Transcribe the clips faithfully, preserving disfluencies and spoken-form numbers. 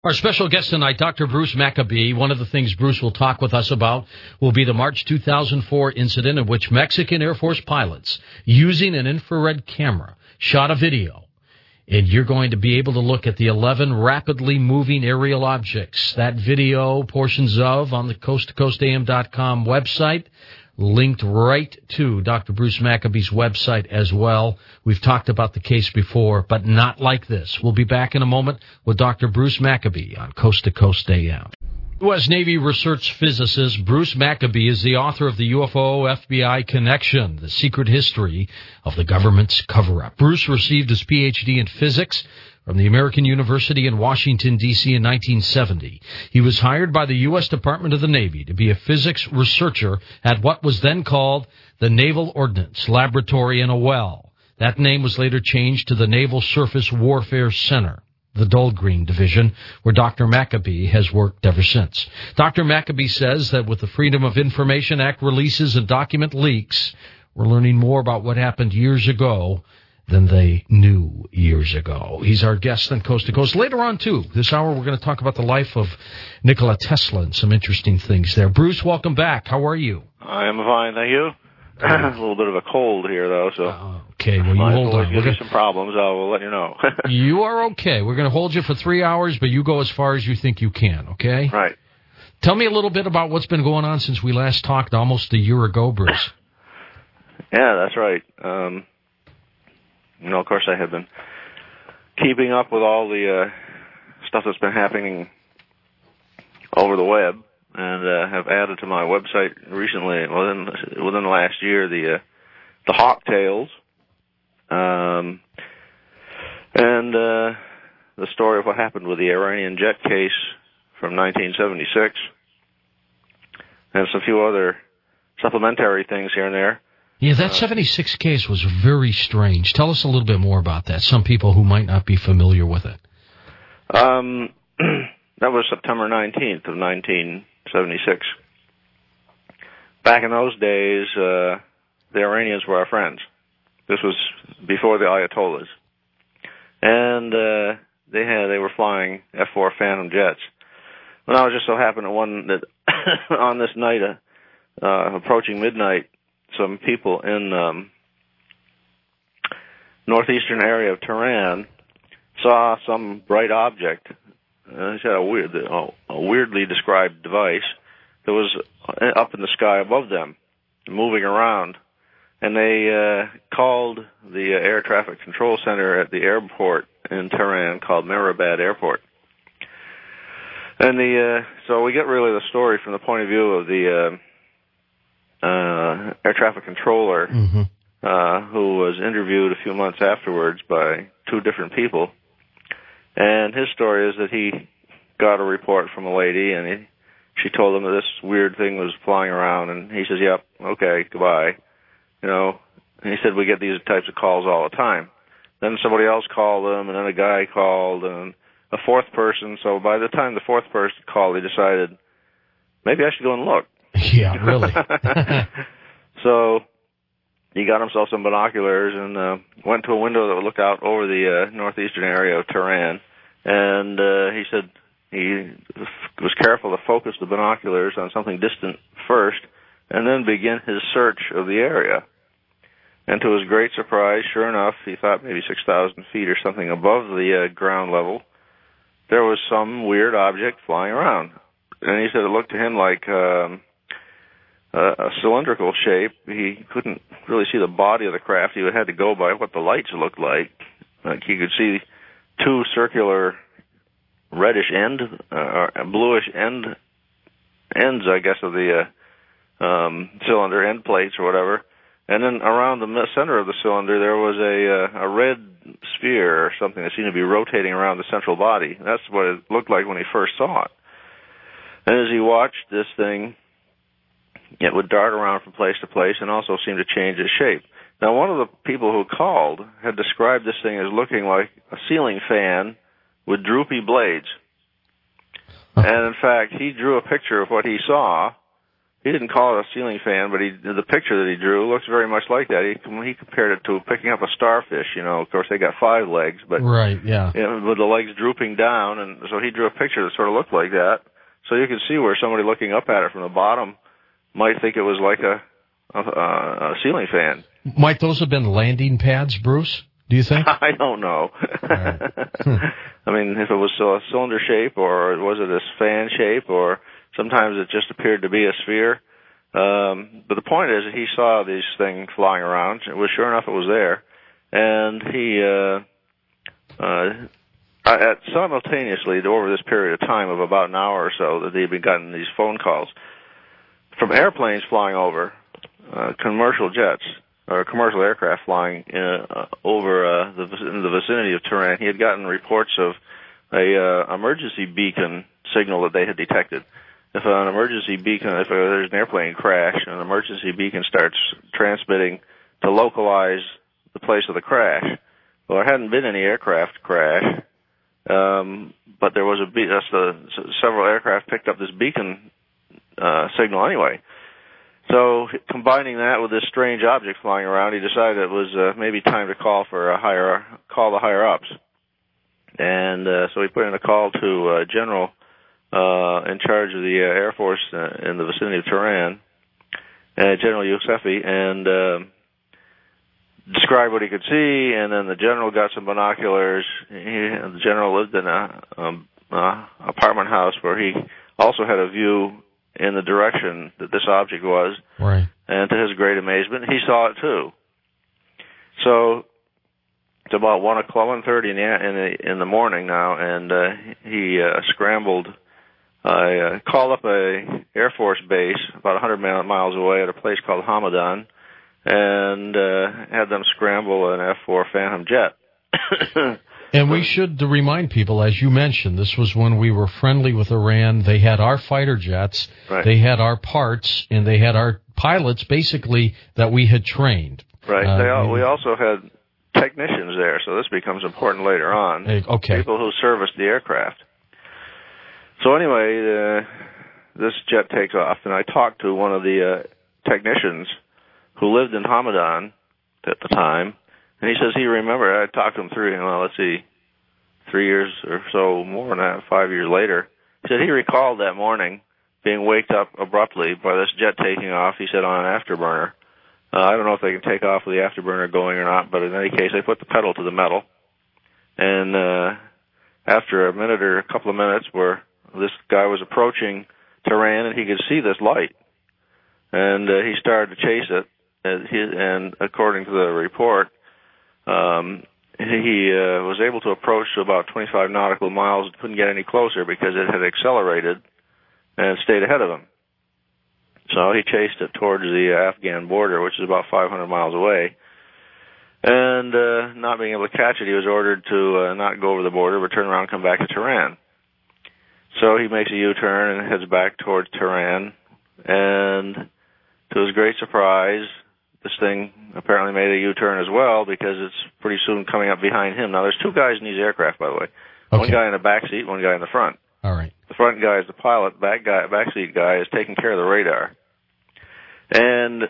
Our special guest tonight, Doctor Bruce Maccabee. One of the things Bruce will talk with us about will be the March two thousand four incident in which Mexican Air Force pilots, using an infrared camera, shot a video. And you're going to be able to look at the eleven rapidly moving aerial objects. That video, portions of, on the coast to coast A M dot com website, linked right to Doctor Bruce Maccabee's website as well. We've talked about the case before, but not like this. We'll be back in a moment with Doctor Bruce Maccabee on Coast to Coast A M. U S Navy research physicist Bruce Maccabee is the author of the U F O F B I Connection, the secret history of the government's cover-up. Bruce received his P H D in physics from the American University in Washington, D C in nineteen seventy. He was hired by the U S Department of the Navy to be a physics researcher at what was then called the Naval Ordnance Laboratory in a well. That name was later changed to the Naval Surface Warfare Center, the Dahlgren Division, where Doctor Maccabee has worked ever since. Doctor Maccabee says that with the Freedom of Information Act releases and document leaks, we're learning more about what happened years ago than they knew years ago. He's our guest on Coast to Coast. Later on, too, this hour, we're going to talk about the life of Nikola Tesla and some interesting things there. Bruce, welcome back. How are you? I am fine, thank you. a little bit of a cold here, though, so... Uh, okay, well, you hold on. If you get some problems, I will let you know. You are okay. We're going to hold you for three hours, but you go as far as you think you can, okay? Right. Tell me a little bit about what's been going on since we last talked almost a year ago, Bruce. Yeah, that's right. Um... You know, of course, I have been keeping up with all the uh, stuff that's been happening over the web, and uh, have added to my website recently, within within the last year, the uh, the Hawk Tales, um, and uh, the story of what happened with the Iranian jet case from nineteen seventy-six, and some few other supplementary things here and there. Yeah, that seventy-six case was very strange. Tell us a little bit more about that. Some people who might not be familiar with it. Um, that was September nineteenth of nineteen seventy-six. Back in those days, uh, the Iranians were our friends. This was before the Ayatollahs. And uh, they had they were flying F four Phantom jets. Well, now it just so happened that one that on this night, uh, uh, approaching midnight, some people in um, northeastern area of Tehran saw some bright object. Uh, it had a weird, a, a weirdly described device that was up in the sky above them, moving around. And they uh, called the uh, air traffic control center at the airport in Tehran called Mehrabad Airport. And the uh, so we get really the story from the point of view of the uh, Uh, air traffic controller, mm-hmm. uh, who was interviewed a few months afterwards by two different people. And his story is that he got a report from a lady, and he, she told him that this weird thing was flying around, and he says, yep, okay, goodbye. You know, and he said, we get these types of calls all the time. Then somebody else called him, and then a guy called, and a fourth person. So by the time the fourth person called, he decided, maybe I should go and look. Yeah, really. So he got himself some binoculars and uh, went to a window that would look out over the uh, northeastern area of Tehran. And uh, he said he was careful to focus the binoculars on something distant first and then begin his search of the area. And to his great surprise, sure enough, he thought maybe six thousand feet or something above the uh, ground level, there was some weird object flying around. And he said it looked to him like um, a, a cylindrical shape. He couldn't really see the body of the craft. He had to go by what the lights looked like. Like he could see two circular reddish end, uh, or bluish end ends, I guess, of the uh, um, cylinder, end plates or whatever. And then around the center of the cylinder, there was a, uh, a red sphere or something that seemed to be rotating around the central body. That's what it looked like when he first saw it. And as he watched this thing, it would dart around from place to place and also seem to change its shape. Now, one of the people who called had described this thing as looking like a ceiling fan with droopy blades. And, in fact, he drew a picture of what he saw he didn't call it a ceiling fan, but he the picture that he drew looks very much like that. He he compared it to picking up a starfish. You know, of course they got five legs, but right, yeah, you know, with the legs drooping down, and so he drew a picture that sort of looked like that. So you can see where somebody looking up at it from the bottom might think it was like a a, a ceiling fan. Might those have been landing pads, Bruce? Do you think? I don't know. Right. Hmm. I mean, if it was a cylinder shape, or was it a fan shape, or sometimes it just appeared to be a sphere. Um, but the point is that he saw these things flying around. It was sure enough it was there. And he, uh, uh, at simultaneously, over this period of time of about an hour or so, that he had been gotten these phone calls from airplanes flying over, uh, commercial jets, or commercial aircraft flying uh, over uh, the, in the vicinity of Tehran. He had gotten reports of a uh, emergency beacon signal that they had detected. If an emergency beacon, if there's an airplane crash, an emergency beacon starts transmitting to localize the place of the crash. Well, there hadn't been any aircraft crash, um, but there was a be- uh, so several aircraft picked up this beacon uh, signal anyway. So combining that with this strange object flying around, he decided it was uh, maybe time to call for a higher call the higher ups, and uh, so he put in a call to uh, General uh, in charge of the uh, Air Force uh, in the vicinity of Tehran, uh, General Yousefi, and uh, described what he could see. And then the general got some binoculars. He, the general lived in a um, uh, apartment house where he also had a view in the direction that this object was. Right. And to his great amazement, he saw it too. So it's about one o'clock, one thirty in the in the in the morning now, and uh, he uh, scrambled. I uh, called up a Air Force base about one hundred miles away at a place called Hamadan, and uh, had them scramble an F four Phantom jet. And we should remind people, as you mentioned, this was when we were friendly with Iran. They had our fighter jets, right. They had our parts, and they had our pilots, basically, that we had trained. Right. Uh, they all, we also had technicians there, so this becomes important later on. Okay. People who serviced the aircraft. So anyway, uh, this jet takes off, and I talked to one of the uh, technicians who lived in Hamadan at the time. And he says he remembered, I talked to him three, well, let's see, three years or so more than that, five years later. He said he recalled that morning being waked up abruptly by this jet taking off, he said, on an afterburner. Uh, I don't know if they can take off with the afterburner going or not, but in any case, they put the pedal to the metal. And uh, after a minute or a couple of minutes where this guy was approaching Tehran and he could see this light, and uh, he started to chase it, and, he, and according to the report, Um, he uh, was able to approach to about twenty-five nautical miles, couldn't get any closer because it had accelerated and stayed ahead of him. So he chased it towards the Afghan border, which is about five hundred miles away. And uh, not being able to catch it, he was ordered to uh, not go over the border, but turn around and come back to Tehran. So he makes a U-turn and heads back towards Tehran. And to his great surprise, this thing apparently made a U-turn as well, because it's pretty soon coming up behind him. Now, there's two guys in these aircraft, by the way. Okay. One guy in the back seat, one guy in the front. All right. The front guy is the pilot. Back guy, back seat guy is taking care of the radar. And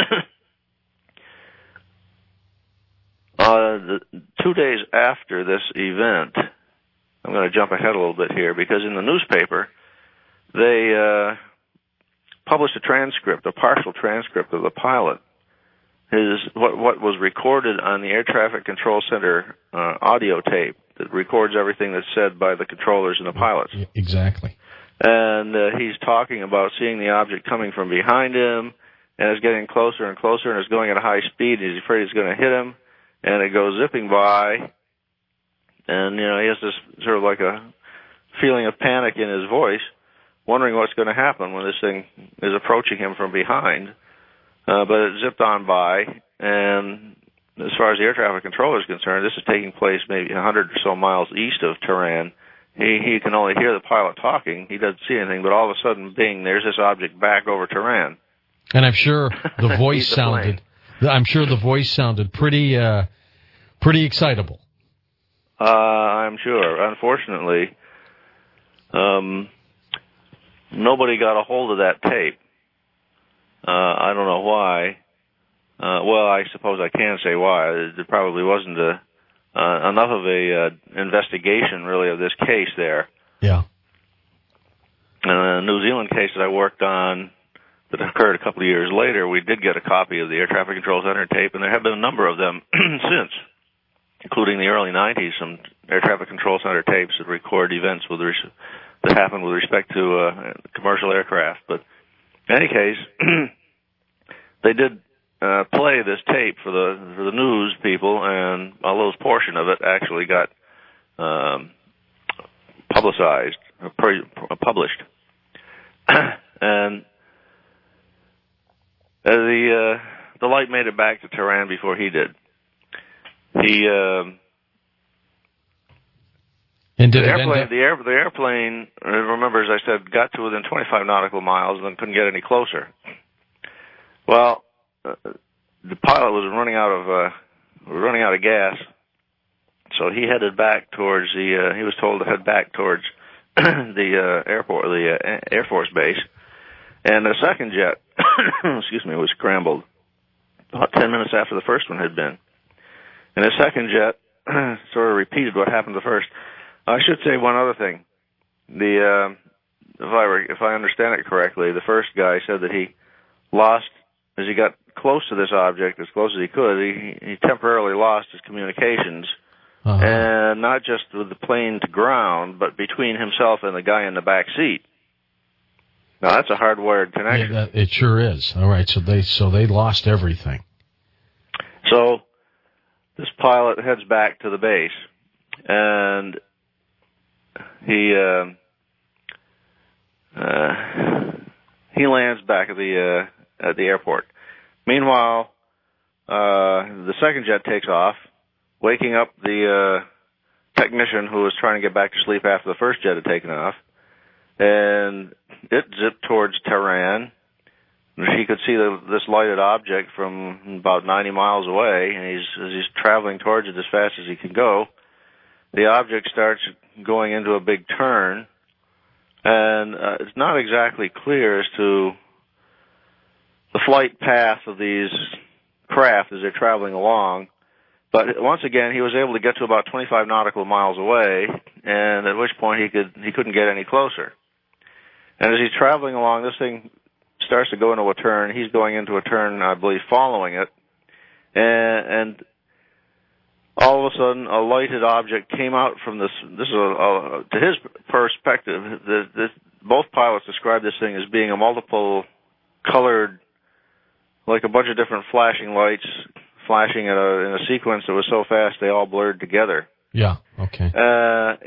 uh, the, two days after this event, I'm going to jump ahead a little bit here, because in the newspaper, they uh, published a transcript, a partial transcript of the pilot. His what what was recorded on the Air Traffic Control Center uh, audio tape that records everything that's said by the controllers and the pilots. Exactly. And uh, he's talking about seeing the object coming from behind him, and it's getting closer and closer, and it's going at a high speed. He's afraid it's going to hit him, and it goes zipping by. And you know, he has this sort of like a feeling of panic in his voice, wondering what's going to happen when this thing is approaching him from behind. Uh, but it zipped on by, and as far as the air traffic controller is concerned, this is taking place maybe one hundred or so miles east of Tehran. He, he can only hear the pilot talking. He doesn't see anything, but all of a sudden, bing, there's this object back over Tehran. And I'm sure the voice sounded, I'm sure the voice sounded pretty, uh, pretty excitable. Uh, I'm sure. Uh, I don't know why. Uh, well, I suppose I can say why. There probably wasn't a, uh, enough of a uh, investigation, really, of this case there. Yeah. And the New Zealand case that I worked on that occurred a couple of years later, we did get a copy of the Air Traffic Control Center tape, and there have been a number of them since, including the early nineties, some Air Traffic Control Center tapes that record events with res- that happened with respect to uh, commercial aircraft. But in any case, they did uh, play this tape for the for the news people, and a little portion of it actually got um, publicized, or pre- published. And uh, the uh, the light made it back to Tehran before he did. He uh, and did the it airplane, end up- the, air, the airplane, remember, as I said, got to within twenty-five nautical miles and then couldn't get any closer. Well, uh, the pilot was running out of uh, running out of gas, so he headed back towards the. Uh, he was told to head back towards the uh, airport, the uh, Air Force base, and the second jet, excuse me, was scrambled about ten minutes after the first one had been. And the second jet sort of repeated what happened to the first. I should say one other thing. The uh, if I re- if I understand it correctly, the first guy said that he lost as he got close to this object, as close as he could. He, he temporarily lost his communications, uh-huh. and not just with the plane to ground, but between himself and the guy in the back seat. Now that's a hardwired connection. Yeah, that, it sure is. All right, so they so they lost everything. So this pilot heads back to the base, and he uh, uh, he lands back at the uh, at the airport. Meanwhile, uh, the second jet takes off, waking up the uh, technician who was trying to get back to sleep after the first jet had taken off, and it zipped towards Tehran. He could see the, this lighted object from about ninety miles away, and he's, as he's traveling towards it as fast as he can go, the object starts going into a big turn, and uh, it's not exactly clear as to the flight path of these craft as they're traveling along, but once again, he was able to get to about twenty-five nautical miles away, and at which point he could he couldn't get any closer. And as he's traveling along, this thing starts to go into a turn. He's going into a turn, I believe, following it. And, and all of a sudden, a lighted object came out from this. This is, a, a, to his perspective, the, this, both pilots described this thing as being a multiple colored, like a bunch of different flashing lights, flashing in a, in a sequence that was so fast they all blurred together. Yeah, okay. Uh,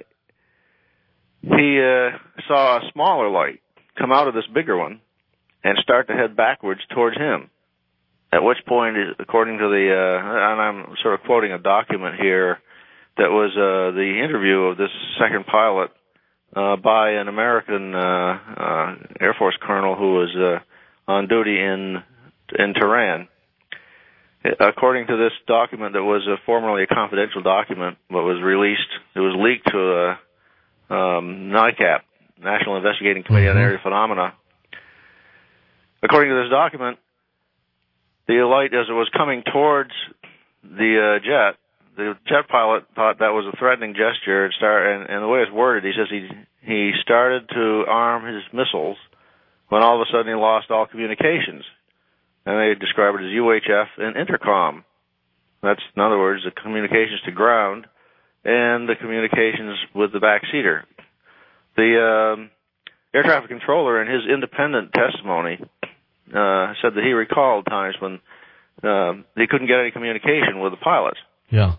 he uh, saw a smaller light come out of this bigger one and start to head backwards towards him. At which point, according to the, uh, and I'm sort of quoting a document here, that was uh, the interview of this second pilot uh, by an American uh, uh, Air Force colonel who was uh, on duty in in Tehran. According to this document that was uh, formerly a confidential document, but was released, it was leaked to uh, um, NICAP, National Investigating Committee mm-hmm. on Aerial Phenomena. According to this document, the light, as it was coming towards the uh, jet, the jet pilot thought that was a threatening gesture, and, start, and, and the way it's worded, he says he he started to arm his missiles when all of a sudden he lost all communications. And they describe it as U H F and intercom. That's, in other words, the communications to ground and the communications with the backseater. The um, air traffic controller, in his independent testimony, uh, said that he recalled times when uh, he couldn't get any communication with the pilots. Yeah.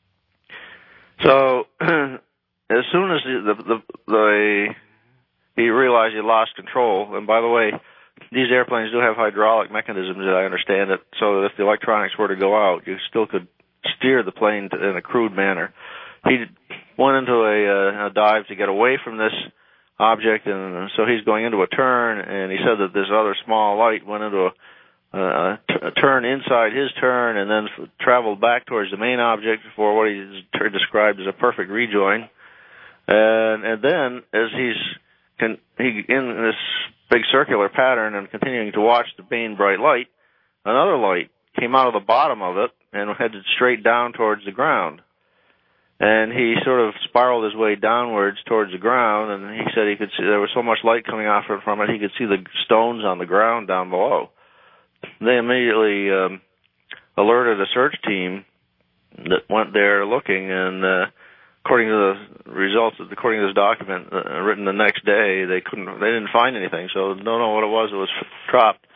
So as soon as the, the, the he realized he lost control, and by the way, these airplanes do have hydraulic mechanisms, as I understand it, so that if the electronics were to go out, you still could steer the plane to, in a crude manner. He went into a, uh, a dive to get away from this object, and so he's going into a turn, and he said that this other small light went into a, a, a turn inside his turn and then f- traveled back towards the main object for what he's t- described as a perfect rejoin. And, and then, as he's can, he in this big circular pattern and continuing to watch the main bright light, another light came out of the bottom of it and headed straight down towards the ground. And he sort of spiraled his way downwards towards the ground, and he said he could see there was so much light coming off it from it, he could see the stones on the ground down below. They immediately um, alerted a search team that went there looking, and uh, according to the results, according to this document uh, written the next day, they couldn't, they didn't find anything, so don't know what it was. It was dropped.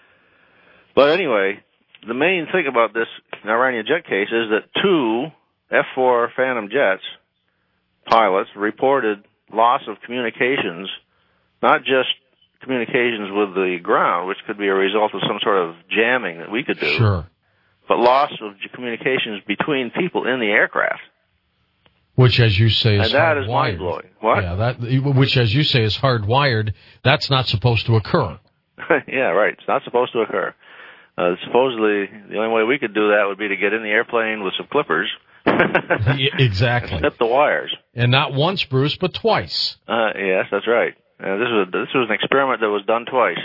But anyway, the main thing about this Iranian jet case is that two F four Phantom jets pilots reported loss of communications, not just communications with the ground, which could be a result of some sort of jamming that we could do, sure, but loss of communications between people in the aircraft. Which, as you say, is and that hardwired. is mind-blowing. What? Yeah, that, which, as you say, is hardwired. That's not supposed to occur. Yeah, right. It's not supposed to occur. Uh, supposedly, the only way we could do that would be to get in the airplane with some clippers. Yeah, exactly. And snip the wires. And not once, Bruce, but twice. Uh, yes, that's right. Uh, this was a, this was an experiment that was done twice.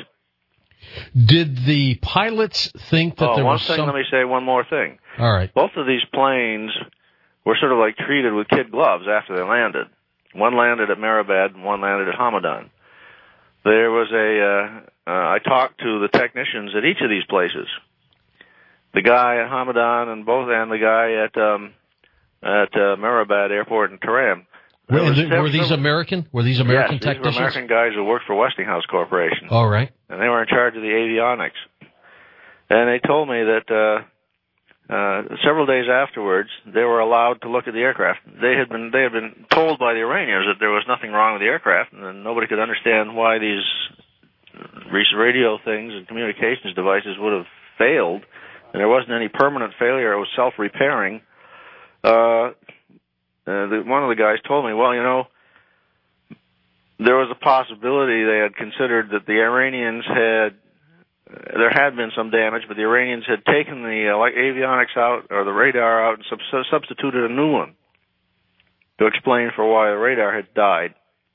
Did the pilots think that oh, there one was thing, some... let me say one more thing. All right. Both of these planes were sort of like treated with kid gloves after they landed. One landed at Mehrabad and one landed at Hamadan. There was a, uh, uh, I talked to the technicians at each of these places. The guy at Hamadan and both, and the guy at, um, at, uh, Mehrabad Airport in Tehran. Were, were these American? Were these American yes, technicians? These were American guys who worked for Westinghouse Corporation. All right. And they were in charge of the avionics. And they told me that, uh, Uh, several days afterwards, they were allowed to look at the aircraft. They had been they had been told by the Iranians that there was nothing wrong with the aircraft, and nobody could understand why these radio things and communications devices would have failed. And there wasn't any permanent failure; it was self-repairing. Uh, uh, the, one of the guys told me, "Well, you know, there was a possibility they had considered that the Iranians had." There had been some damage, but the Iranians had taken the uh, like avionics out, or the radar out, and sub- substituted a new one to explain for why the radar had died,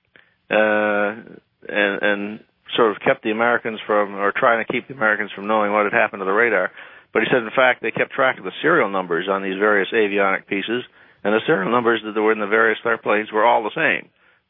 uh, and, and sort of kept the Americans from, or trying to keep the Americans from knowing what had happened to the radar. But he said, in fact, they kept track of the serial numbers on these various avionic pieces, and the serial numbers that were in the various airplanes were all the same.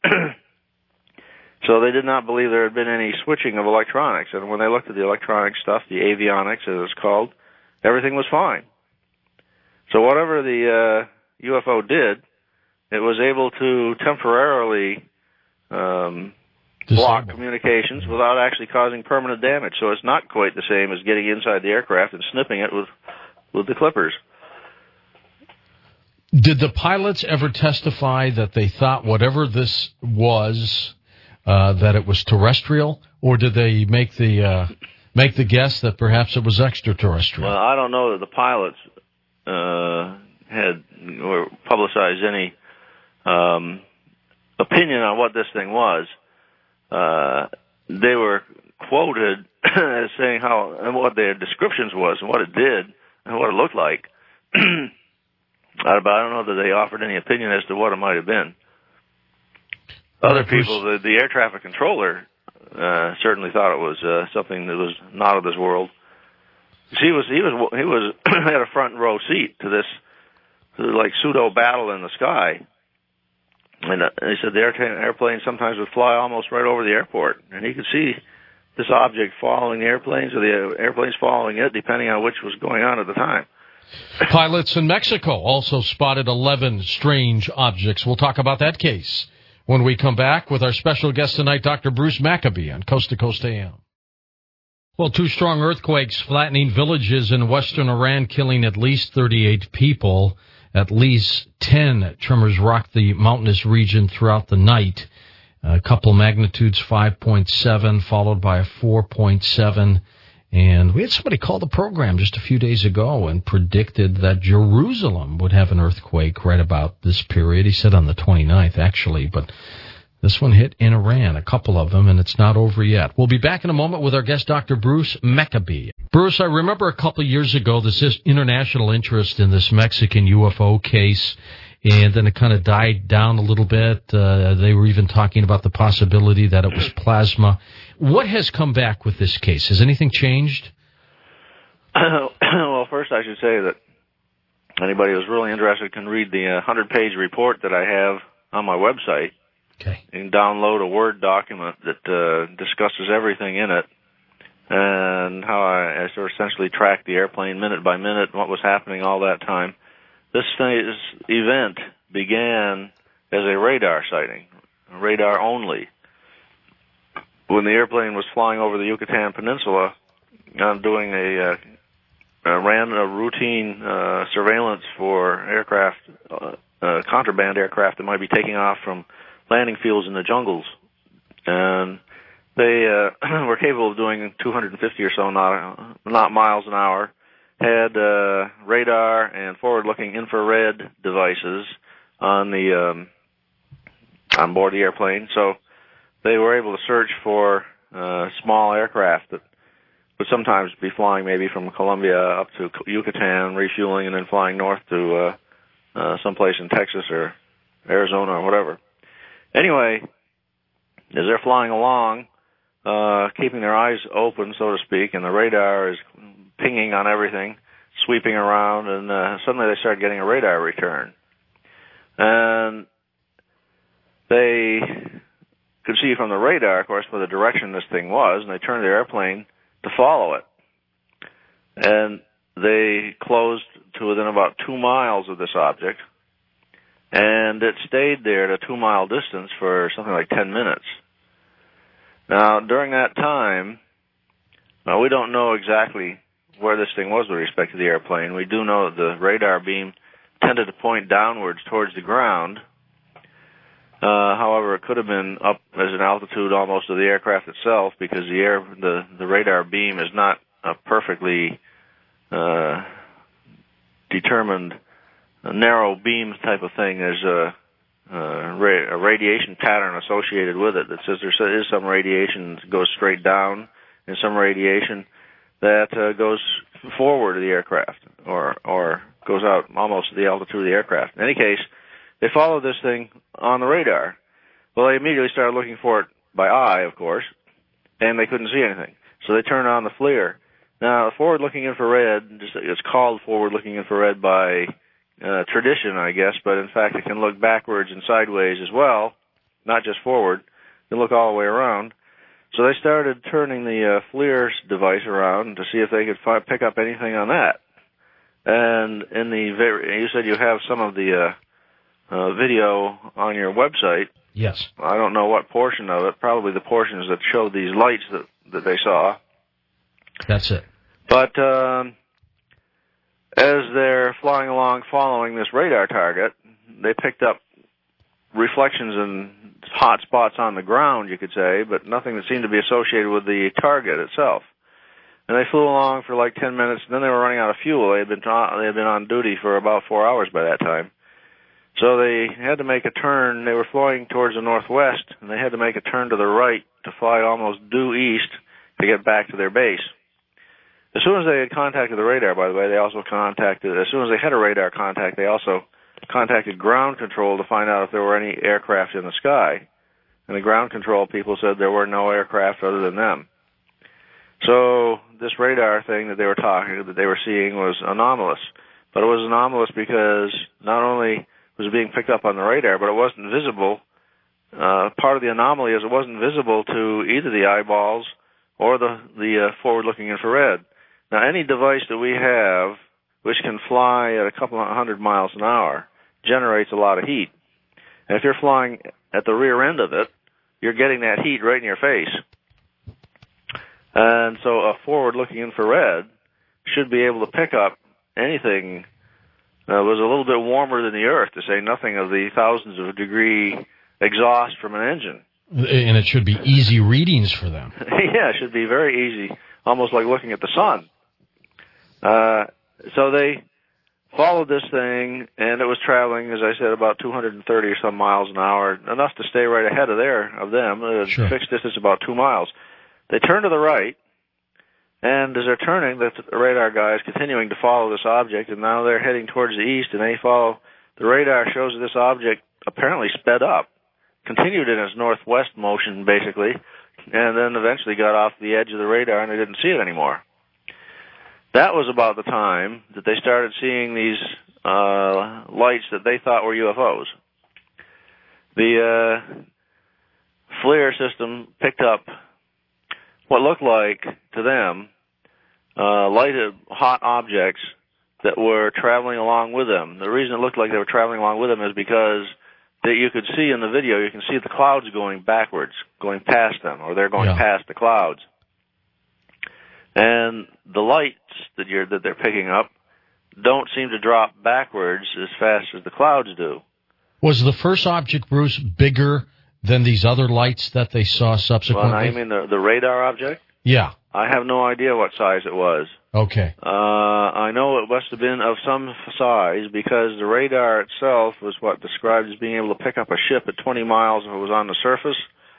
So they did not believe there had been any switching of electronics. And when they looked at the electronic stuff, the avionics, as it's called, everything was fine. So whatever the uh, U F O did, it was able to temporarily um, block communications without actually causing permanent damage. So it's not quite the same as getting inside the aircraft and snipping it with, with the clippers. Did the pilots ever testify that they thought whatever this was... Uh, that it was terrestrial, or did they make the uh, make the guess that perhaps it was extraterrestrial? Well, I don't know that the pilots uh, had or publicized any um, opinion on what this thing was. Uh, they were quoted as saying how and what their descriptions was and what it did and what it looked like. But I don't know that they offered any opinion as to what it might have been. Other people, the, the air traffic controller, uh, certainly thought it was uh, something that was not of this world. He was he was he was had a front row seat to this like pseudo battle in the sky, and uh, he said the air, airplane sometimes would fly almost right over the airport, and he could see this object following the airplanes or the airplanes following it, depending on which was going on at the time. Pilots in Mexico also spotted eleven strange objects. We'll talk about that case when we come back with our special guest tonight, Doctor Bruce Maccabee on Coast to Coast A M. Well, two strong earthquakes flattening villages in western Iran, killing at least thirty-eight people. At least ten tremors rocked the mountainous region throughout the night. A couple magnitudes, five point seven, followed by a four point seven. And we had somebody call the program just a few days ago and predicted that Jerusalem would have an earthquake right about this period. He said on the twenty-ninth, actually, but this one hit in Iran, a couple of them, and it's not over yet. We'll be back in a moment with our guest, Doctor Bruce Maccabee. Bruce, I remember a couple of years ago, this is international interest in this Mexican U F O case, and then it kind of died down a little bit. Uh, they were even talking about the possibility that it was plasma. What has come back with this case? Has anything changed? Well, first I should say that anybody who's really interested can read the uh, hundred-page report that I have on my website. Okay. You can download a Word document that uh, discusses everything in it and how I, I sort of essentially tracked the airplane minute by minute and what was happening all that time. This, thing, this event began as a radar sighting, radar only. When the airplane was flying over the Yucatan Peninsula, I'm doing a, uh, uh, ran a routine uh, surveillance for aircraft, uh, uh, contraband aircraft that might be taking off from landing fields in the jungles. And they uh, were capable of doing two hundred fifty or so knot, knot miles an hour, had uh, radar and forward-looking infrared devices on the um, on board the airplane. So they were able to search for uh, small aircraft that would sometimes be flying maybe from Colombia up to Yucatan, refueling, and then flying north to uh, uh, someplace in Texas or Arizona or whatever. Anyway, as they're flying along, uh, keeping their eyes open, so to speak, and the radar is pinging on everything, sweeping around, and uh, suddenly they start getting a radar return. And they could see from the radar, of course, where the direction this thing was, and they turned their airplane to follow it. And they closed to within about two miles of this object, and it stayed there at a two-mile distance for something like ten minutes. Now, during that time, well, we don't know exactly where this thing was with respect to the airplane. We do know that the radar beam tended to point downwards towards the ground. Uh, however, it could have been up as an altitude almost of the aircraft itself, because the air, the, the radar beam is not a perfectly uh, determined a narrow beam type of thing. There's a, a, ra- a radiation pattern associated with it that says there is some radiation that goes straight down and some radiation that uh, goes forward of the aircraft or or goes out almost to the altitude of the aircraft. In any case, they followed this thing on the radar. Well, they immediately started looking for it by eye, of course, and they couldn't see anything. So they turned on the FLIR. Now, forward-looking infrared, it's called forward-looking infrared by Uh, tradition, I guess, but in fact it can look backwards and sideways as well, not just forward. It can look all the way around. So they started turning the uh, FLIR device around to see if they could fi- pick up anything on that. And in the very, you said you have some of the uh, uh, video on your website. Yes. I don't know what portion of it, probably the portions that showed these lights that, that they saw. That's it. But um, as they're flying along following this radar target, they picked up reflections and hot spots on the ground, you could say, but nothing that seemed to be associated with the target itself. And they flew along for like ten minutes, and then they were running out of fuel. They had been they had been on duty for about four hours by that time. So they had to make a turn. They were flying towards the northwest, and they had to make a turn to the right to fly almost due east to get back to their base. As soon as they had contacted the radar, by the way, they also contacted, as soon as they had a radar contact, they also contacted ground control to find out if there were any aircraft in the sky. And the ground control people said there were no aircraft other than them. So this radar thing that they were talking, that they were seeing was anomalous. But it was anomalous because not only was it being picked up on the radar, but it wasn't visible. Uh, part of the anomaly is it wasn't visible to either the eyeballs or the, the uh, forward-looking infrared. Now, any device that we have which can fly at a couple of hundred miles an hour generates a lot of heat. And if you're flying at the rear end of it, you're getting that heat right in your face. And so a forward-looking infrared should be able to pick up anything that was a little bit warmer than the Earth, to say nothing of the thousands of degree exhaust from an engine. And it should be easy readings for them. Yeah, it should be very easy, almost like looking at the sun. Uh, so they followed this thing, and it was traveling, as I said, about two hundred thirty or some miles an hour, enough to stay right ahead of their of them. A Sure. fixed distance about two miles. They turned to the right, and as they're turning, the radar guy is continuing to follow this object, and now they're heading towards the east, and they follow. The radar shows that this object apparently sped up, continued in its northwest motion, basically, and then eventually got off the edge of the radar and they didn't see it anymore. That was about the time that they started seeing these uh, lights that they thought were U F Os. The uh, FLIR system picked up what looked like, to them, uh, lighted hot objects that were traveling along with them. The reason it looked like they were traveling along with them is because that you could see in the video, you can see the clouds going backwards, going past them, or they're going yeah. past the clouds. And the lights that you're that they're picking up don't seem to drop backwards as fast as the clouds do. Was the first object, Bruce, bigger than these other lights that they saw subsequently? Well, now you mean the, the radar object? Yeah. I have no idea what size it was. Okay. Uh, I know it must have been of some size because the radar itself was what described as being able to pick up a ship at twenty miles if it was on the surface.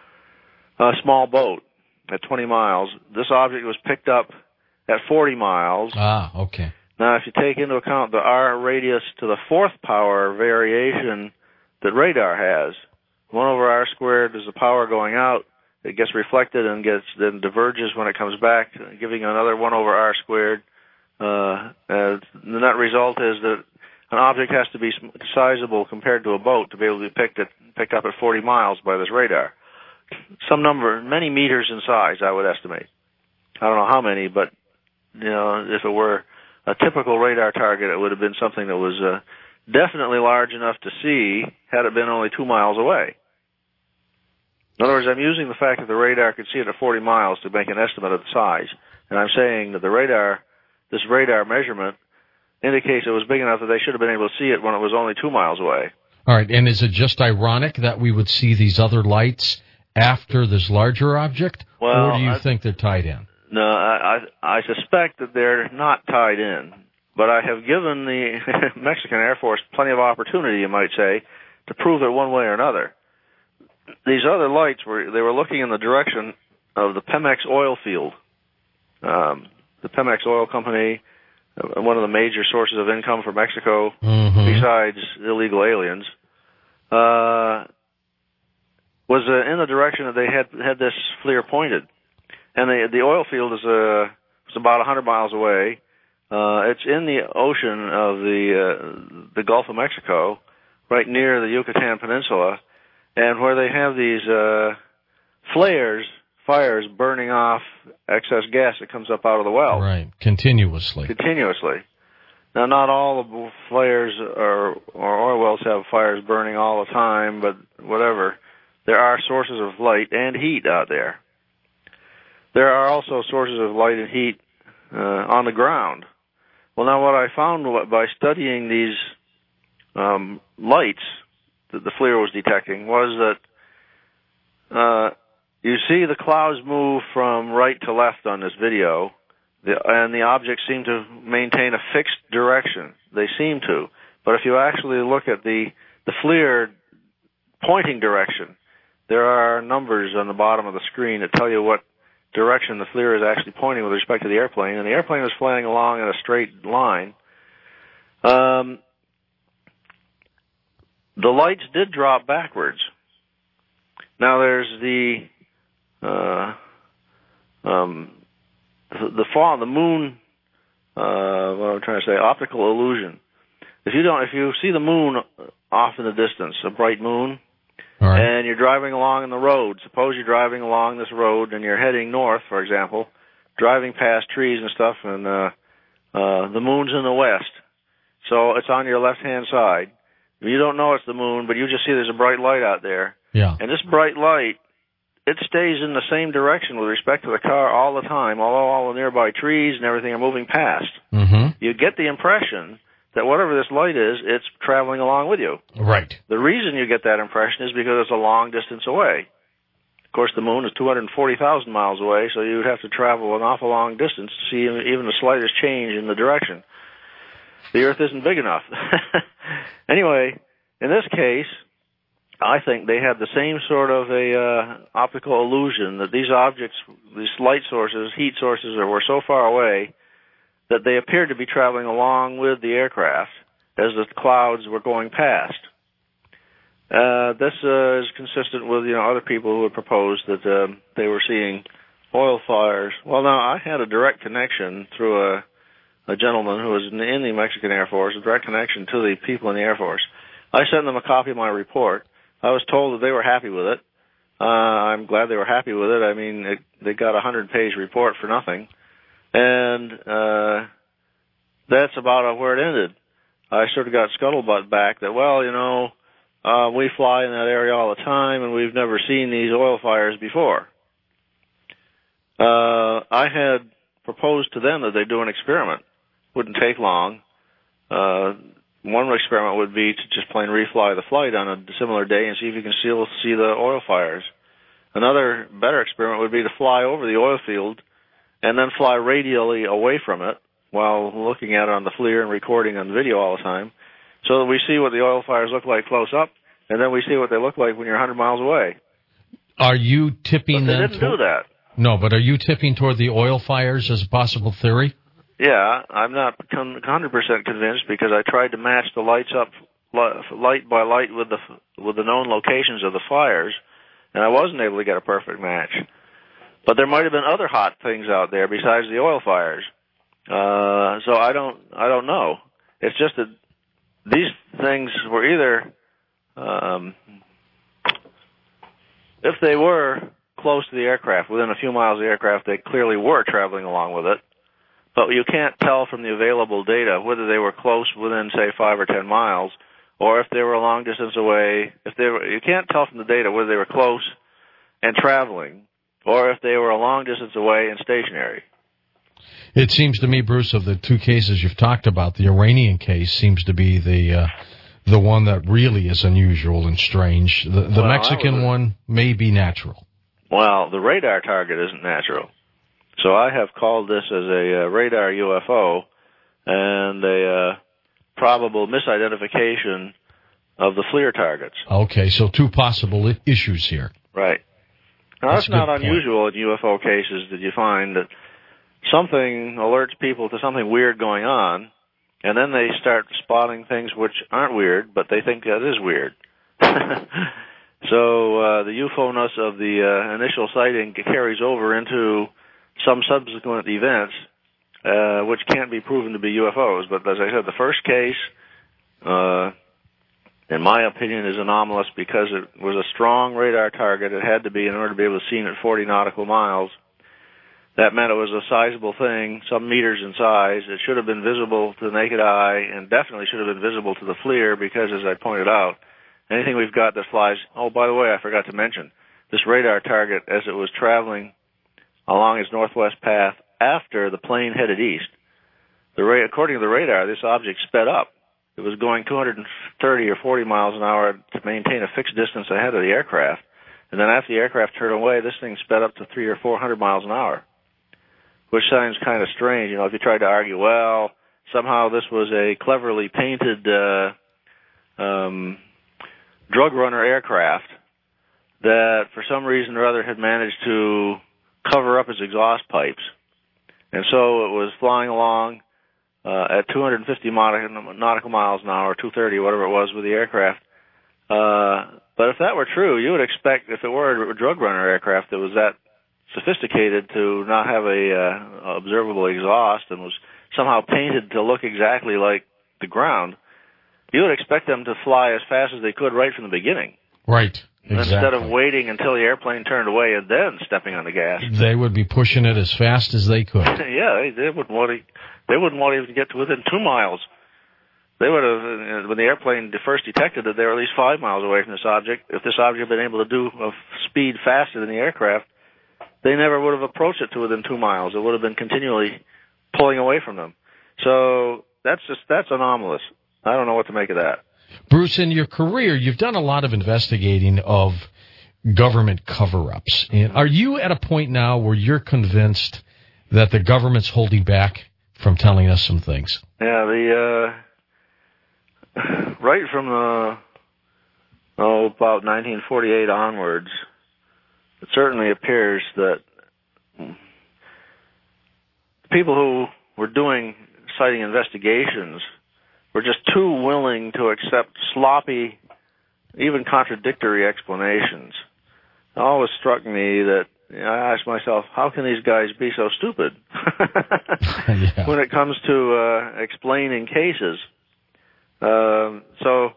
A small boat at twenty miles. This object was picked up at forty miles. Ah, okay. Now, if you take into account the R radius to the fourth power variation that radar has, one over R squared is the power going out. It gets reflected and gets then diverges when it comes back, giving another one over R squared. Uh, uh, the net result is that an object has to be sizable compared to a boat to be able to be picked, at, picked up at forty miles by this radar. Some number, many meters in size, I would estimate. I don't know how many, but you know, if it were a typical radar target, it would have been something that was uh, definitely large enough to see had it been only two miles away. In other words, I'm using the fact that the radar could see it at forty miles to make an estimate of the size. And I'm saying that the radar, this radar measurement, indicates it was big enough that they should have been able to see it when it was only two miles away. All right, and is it just ironic that we would see these other lights after this larger object? Well, or do you I, think they're tied in? No, I, I, I suspect that they're not tied in. But I have given the Mexican Air Force plenty of opportunity, you might say, to prove it one way or another. These other lights were, they were looking in the direction of the Pemex oil field. Um, the Pemex oil company, uh, one of the major sources of income for Mexico, mm-hmm. besides illegal aliens, uh, was uh, in the direction that they had had this FLIR pointed. And the the oil field is uh, was about one hundred miles away. Uh, it's in the ocean of the uh, the Gulf of Mexico, right near the Yucatan Peninsula. And where they have these uh, flares, fires burning off excess gas that comes up out of the well. Right, continuously. Continuously. Now, not all the flares or, or oil wells have fires burning all the time, but whatever. There are sources of light and heat out there. There are also sources of light and heat uh, on the ground. Well, now what I found by studying these um, lights that the FLIR was detecting was that uh, you see the clouds move from right to left on this video, the, and the objects seem to maintain a fixed direction. They seem to. But if you actually look at the, the FLIR pointing direction, there are numbers on the bottom of the screen that tell you what direction the FLIR is actually pointing with respect to the airplane, and the airplane is flying along in a straight line. Um, the lights did drop backwards. Now there's the uh, um, the, the fall, the moon. Uh, what am I trying to say? Optical illusion. If you don't, if you see the moon off in the distance, a bright moon. All right. And you're driving along in the road. Suppose you're driving along this road and you're heading north, for example, driving past trees and stuff, and uh, uh, the moon's in the west. So it's on your left-hand side. You don't know it's the moon, but you just see there's a bright light out there. Yeah. And this bright light, it stays in the same direction with respect to the car all the time, although all the nearby trees and everything are moving past. Mm-hmm. You get the impression that whatever this light is, it's traveling along with you. Right. The reason you get that impression is because it's a long distance away. Of course, the moon is two hundred forty thousand miles away, so you would have to travel an awful long distance to see even the slightest change in the direction. The Earth isn't big enough. Anyway, in this case, I think they had the same sort of a uh, optical illusion that these objects, these light sources, heat sources, were so far away that they appeared to be traveling along with the aircraft as the clouds were going past. Uh, this uh, is consistent with, you know, other people who had proposed that uh, they were seeing oil fires. Well, now, I had a direct connection through a, a gentleman who was in the, in the Mexican Air Force, a direct connection to the people in the Air Force. I sent them a copy of my report. I was told that they were happy with it. Uh, I'm glad they were happy with it. I mean, it, they got a hundred-page report for nothing. And uh, that's about where it ended. I sort of got scuttlebutt back that, well, you know, uh, we fly in that area all the time, and we've never seen these oil fires before. Uh, I had proposed to them that they do an experiment. Wouldn't take long. Uh, one experiment would be to just plain refly the flight on a similar day and see if you can still see the oil fires. Another better experiment would be to fly over the oil field and then fly radially away from it while looking at it on the FLIR and recording on video all the time, so that we see what the oil fires look like close up, and then we see what they look like when you're one hundred miles away. Are you tipping but they them? didn't do that. No, but are you tipping toward the oil fires as a possible theory? Yeah, I'm not one hundred percent convinced because I tried to match the lights up light by light with the with the known locations of the fires, and I wasn't able to get a perfect match. But there might have been other hot things out there besides the oil fires. Uh, so I don't I don't know. It's just that these things were either, um, if they were close to the aircraft, within a few miles of the aircraft, they clearly were traveling along with it. But you can't tell from the available data whether they were close within, say, five or ten miles, or if they were a long distance away. If they were, you can't tell from the data whether they were close and traveling, or if they were a long distance away and stationary. It seems to me, Bruce, of the two cases you've talked about, the Iranian case seems to be the uh, the one that really is unusual and strange. The, the well, Mexican one may be natural. Well, the radar target isn't natural. So I have called this as a uh, radar U F O and a uh, probable misidentification of the FLIR targets. Okay, so two possible I- issues here. Right. Now, that's that's not point. unusual in U F O cases that you find that something alerts people to something weird going on, and then they start spotting things which aren't weird, but they think that is weird. So uh, the UFO-ness of the uh, initial sighting carries over into some subsequent events, uh, which can't be proven to be U F Os. But as I said, the first case, uh, in my opinion, is anomalous because it was a strong radar target. It had to be in order to be able to see it at forty nautical miles. That meant it was a sizable thing, some meters in size. It should have been visible to the naked eye and definitely should have been visible to the FLIR because, as I pointed out, anything we've got that flies... Oh, by the way, I forgot to mention, this radar target, as it was traveling along its northwest path after the plane headed east, the ra- according to the radar, this object sped up. It was going two hundred thirty or forty miles an hour to maintain a fixed distance ahead of the aircraft. And then after the aircraft turned away, this thing sped up to three or four hundred miles an hour, which sounds kind of strange. You know, if you tried to argue, well, somehow this was a cleverly painted uh, um, drug runner aircraft that for some reason or other had managed to cover up its exhaust pipes. And so it was flying along uh, at two hundred fifty nautical miles an hour, two thirty, whatever it was, with the aircraft. Uh, but if that were true, you would expect, if it were a drug runner aircraft that was that sophisticated to not have a uh, observable exhaust and was somehow painted to look exactly like the ground, you would expect them to fly as fast as they could right from the beginning. Right. Exactly. Instead of waiting until the airplane turned away and then stepping on the gas. They would be pushing it as fast as they could. yeah, they, they wouldn't want to. They wouldn't want to even get to within two miles. They would have, when the airplane first detected that they were at least five miles away from this object. If this object had been able to do a speed faster than the aircraft, they never would have approached it to within two miles. It would have been continually pulling away from them. So that's just that's anomalous. I don't know what to make of that. Bruce, in your career, you've done a lot of investigating of government cover-ups. And are you at a point now where you're convinced that the government's holding back from telling us some things? Yeah, the uh, right from the oh about nineteen forty-eight onwards, it certainly appears that people who were doing sighting investigations were just too willing to accept sloppy even contradictory explanations. It always struck me that, you know, I asked myself, how can these guys be so stupid yeah. when it comes to uh, explaining cases? Um, so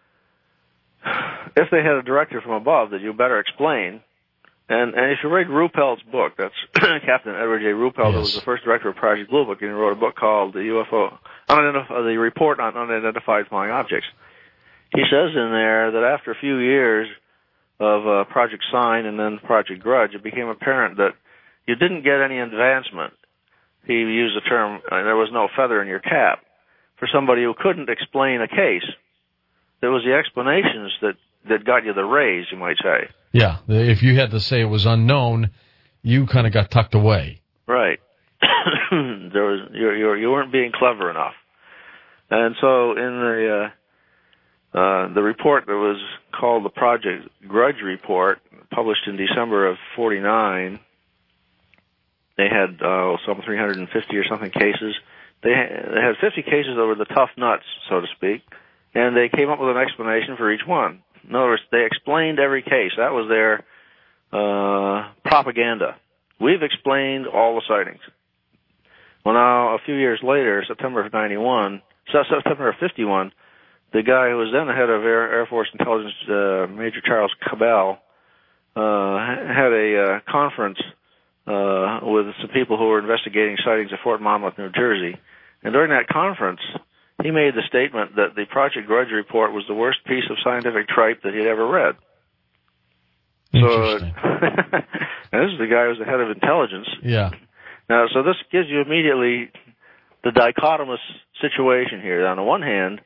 if they had a directive from above that you better explain, and, and if you read Ruppelt's book, that's Captain Edward J. Ruppelt, yes. who was the first director of Project Blue Book, and he wrote a book called the U F O, Unidentif- uh, the Report on Unidentified Flying Objects. He says in there that after a few years of uh, Project Sign and then Project Grudge, it became apparent that you didn't get any advancement. He used the term, uh, there was no feather in your cap, for somebody who couldn't explain a case. It was the explanations that, that got you the raise, you might say. Yeah, if you had to say it was unknown, you kind of got tucked away. Right. there was you, you, you weren't being clever enough. And so in the... Uh, Uh, the report that was called the Project Grudge Report, published in December of forty-nine, they had uh, some three hundred fifty or something cases. They, ha- they had fifty cases that were the tough nuts, so to speak, and they came up with an explanation for each one. In other words, they explained every case. That was their uh, propaganda. We've explained all the sightings. Well, now, a few years later, September of ninety-one, September of fifty-one, the guy who was then the head of Air, Air Force Intelligence, uh, Major Charles Cabell, uh, had a uh, conference uh, with some people who were investigating sightings at Fort Monmouth, New Jersey. And during that conference, he made the statement that the Project Grudge Report was the worst piece of scientific tripe that he'd ever read. Interesting. So, and this is the guy who was the head of intelligence. Yeah. Now, so this gives you immediately the dichotomous situation here. On the one hand,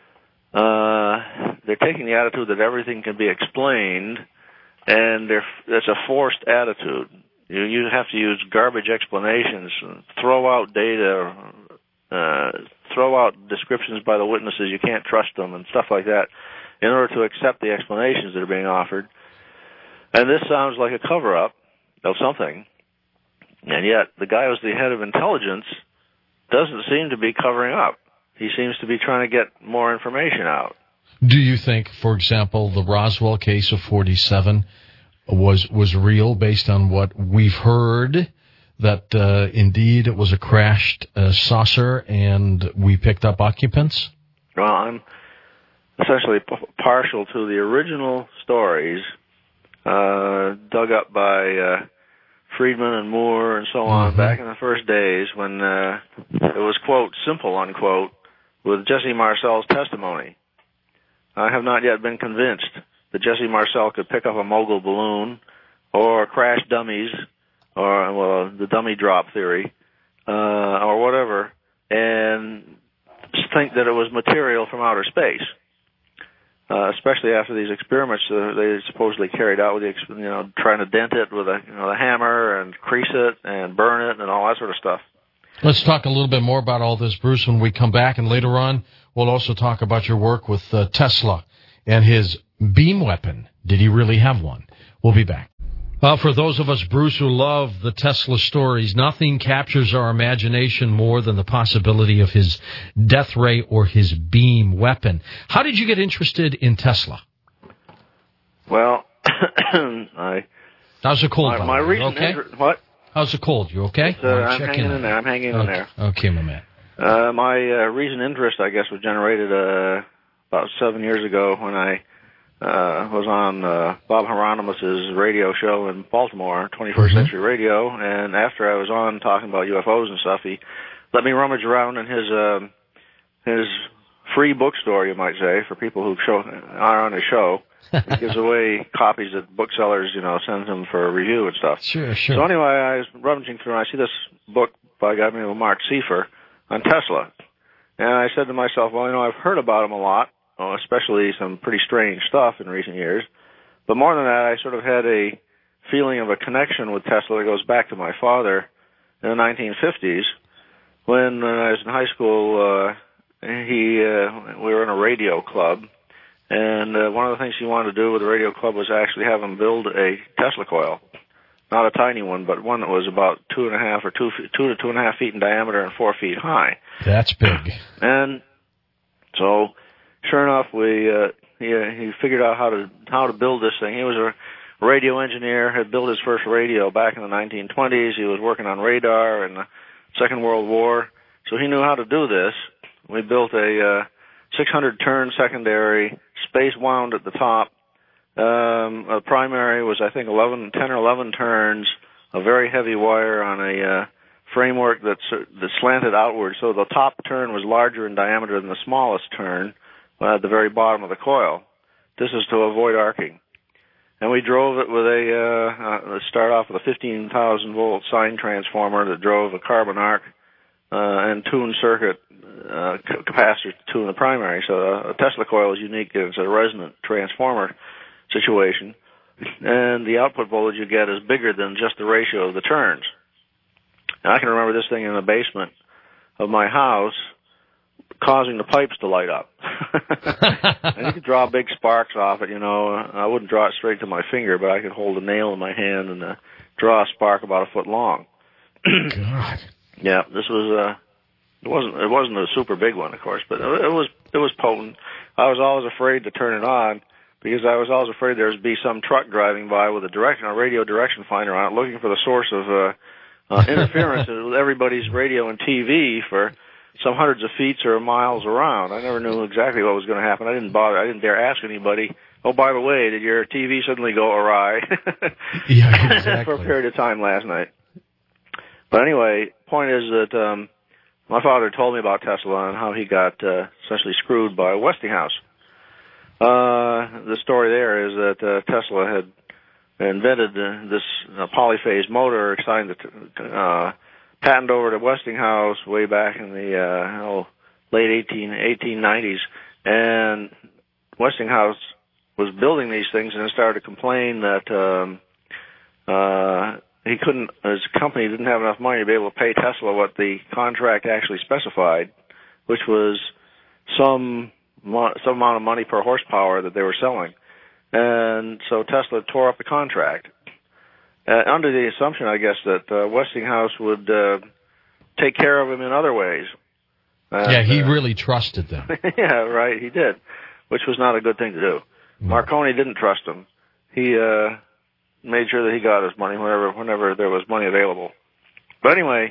Uh, they're taking the attitude that everything can be explained, and they're, it's a forced attitude. You, you have to use garbage explanations, throw out data, uh, throw out descriptions by the witnesses, you can't trust them, and stuff like that, in order to accept the explanations that are being offered. And this sounds like a cover-up of something, and yet the guy who's the head of intelligence doesn't seem to be covering up. He seems to be trying to get more information out. Do you think, for example, the Roswell case of forty-seven was was real based on what we've heard, that uh, indeed it was a crashed uh, saucer and we picked up occupants? Well, I'm essentially p- partial to the original stories uh, dug up by uh, Friedman and Moore and so on, mm-hmm. back in the first days when uh, it was, quote, simple, unquote, with Jesse Marcel's testimony. I have not yet been convinced that Jesse Marcel could pick up a mogul balloon or crash dummies or, well, the dummy drop theory uh, or whatever and think that it was material from outer space, uh, especially after these experiments uh, they supposedly carried out with the, you know, trying to dent it with a, you know, the hammer and crease it and burn it and all that sort of stuff. Let's talk a little bit more about all this, Bruce, when we come back. And later on, we'll also talk about your work with uh, Tesla and his beam weapon. Did he really have one? We'll be back. Uh, for those of us, Bruce, who love the Tesla stories, nothing captures our imagination more than the possibility of his death ray or his beam weapon. How did you get interested in Tesla? Well, I... How's the cold? My, my recent okay? inter- what? How's the cold? You okay? Uh, I'm hanging in, in there. I'm hanging okay. in there. Okay, my man. Uh, my uh, recent interest, I guess, was generated uh, about seven years ago when I uh, was on uh, Bob Hieronymus's radio show in Baltimore, twenty-first mm-hmm. Century Radio, and after I was on talking about U F Os and stuff, he let me rummage around in his uh, his free bookstore, you might say, for people who show, are on his show. He gives away copies that booksellers, you know, send him for a review and stuff. Sure, sure. So anyway, I was rummaging through, and I see this book by a guy named Mark Seifer on Tesla. And I said to myself, well, you know, I've heard about him a lot, especially some pretty strange stuff in recent years. But more than that, I sort of had a feeling of a connection with Tesla that goes back to my father in the nineteen fifties. When, when I was in high school, uh, he uh, we were in a radio club. And uh, one of the things he wanted to do with the radio club was actually have him build a Tesla coil. Not a tiny one, but one that was about two and a half or two, two to two and a half feet in diameter and four feet high. That's big. And so, sure enough, we uh, he he figured out how to how to build this thing. He was a radio engineer, had built his first radio back in the nineteen twenties. He was working on radar in the Second World War, so he knew how to do this. We built a uh, six hundred turn secondary, space wound at the top. Um, a primary was, I think, eleven, ten or eleven turns, a very heavy wire on a uh, framework that's, that slanted outward, so the top turn was larger in diameter than the smallest turn uh, at the very bottom of the coil. This is to avoid arcing. And we drove it with a, uh, uh, let's start off with a fifteen thousand volt sine transformer that drove a carbon arc uh, and tuned circuit uh, capacitor to tune the primary. So a Tesla coil is unique. It's a resonant transformer situation. And the output voltage you get is bigger than just the ratio of the turns. And I can remember this thing in the basement of my house causing the pipes to light up. And you could draw big sparks off it, you know. I wouldn't draw it straight to my finger, but I could hold a nail in my hand and uh, draw a spark about a foot long. God. Yeah, this was uh it wasn't it wasn't a super big one, of course, but it was it was potent. I was always afraid to turn it on because I was always afraid there would be some truck driving by with a direction a radio direction finder on it, looking for the source of uh, uh interference with everybody's radio and T V for some hundreds of feet or miles around. I never knew exactly what was going to happen. I didn't bother. I didn't dare ask anybody, oh, by the way, did your T V suddenly go awry? Yeah, exactly. For a period of time last night. But anyway, point is that um, my father told me about Tesla and how he got uh, essentially screwed by Westinghouse. Uh, the story there is that uh, Tesla had invented uh, this uh, polyphase motor, signed the uh, patent over to Westinghouse way back in the uh, oh, late eighteen nineties, and Westinghouse was building these things and started to complain that um, uh, he couldn't, his company didn't have enough money to be able to pay Tesla what the contract actually specified, which was some some amount of money per horsepower that they were selling. And so Tesla tore up the contract. Uh, under the assumption, I guess, that uh, Westinghouse would uh, take care of him in other ways. And, yeah, he uh, really trusted them. Yeah, right, he did, which was not a good thing to do. No. Marconi didn't trust him. He uh, made sure that he got his money whenever, whenever there was money available. But anyway,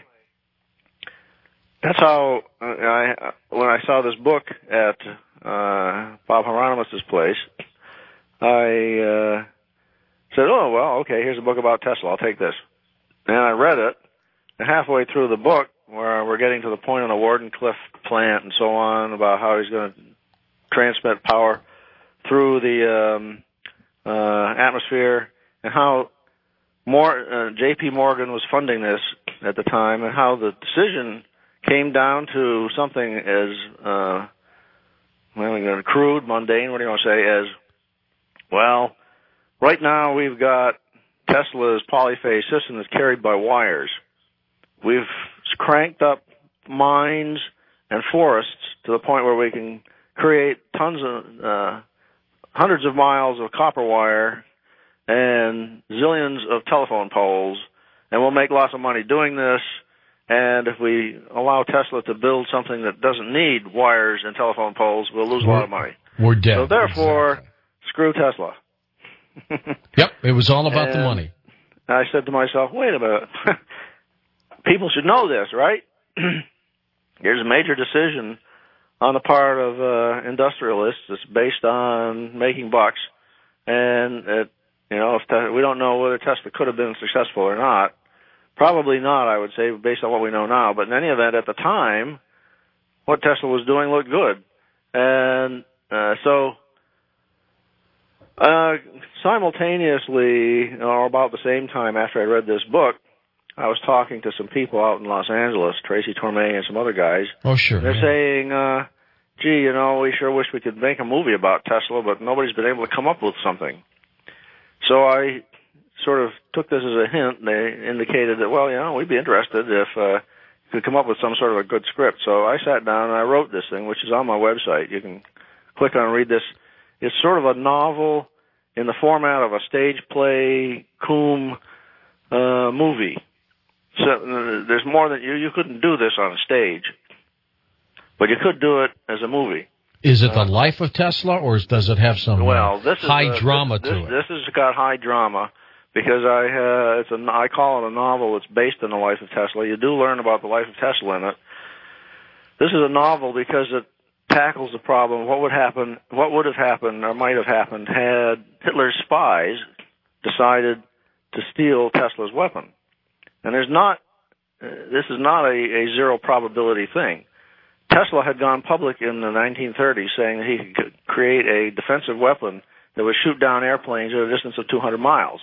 that's how uh, I, when I saw this book at uh, Bob Hieronymus' place, I... Uh, said, oh, well, okay, here's a book about Tesla. I'll take this. And I read it, and halfway through the book, where we're getting to the point on the Wardenclyffe plant and so on, about how he's going to transmit power through the um, uh, atmosphere, and how more, uh, J P Morgan was funding this at the time, and how the decision came down to something as, uh, well, crude, mundane, what do you want to say, as, well, right now, we've got Tesla's polyphase system that's carried by wires. We've cranked up mines and forests to the point where we can create tons of, uh, hundreds of miles of copper wire and zillions of telephone poles, and we'll make lots of money doing this. And if we allow Tesla to build something that doesn't need wires and telephone poles, we'll lose a lot of money. We're dead. So therefore, exactly. Screw Tesla. Yep, it was all about and the money. I said to myself, wait a minute. People should know this, right? Here's a major decision on the part of uh, industrialists that's based on making bucks. And, it, you know, if te- we don't know whether Tesla could have been successful or not. Probably not, I would say, based on what we know now. But in any event, at the time, what Tesla was doing looked good. And uh, so... Uh, simultaneously, or about the same time after I read this book, I was talking to some people out in Los Angeles, Tracy Torme and some other guys. Oh, sure. They're yeah. saying, uh, gee, you know, we sure wish we could make a movie about Tesla, but nobody's been able to come up with something. So I sort of took this as a hint. They indicated that, well, you know, we'd be interested if uh, you could come up with some sort of a good script. So I sat down and I wrote this thing, which is on my website. You can click on and read this. It's sort of a novel in the format of a stage play, coom uh, movie. So uh, there's more than you. You couldn't do this on a stage, but you could do it as a movie. Is it the uh, life of Tesla, or does it have some well, this high is a, drama this, to this, it? This has got high drama because I uh, it's a I call it a novel. It's based on the life of Tesla. You do learn about the life of Tesla in it. This is a novel because it tackles the problem. What would happen? What would have happened, or might have happened, had Hitler's spies decided to steal Tesla's weapon? And there's not. Uh, this is not a, a zero probability thing. Tesla had gone public in the nineteen thirties saying that he could create a defensive weapon that would shoot down airplanes at a distance of two hundred miles.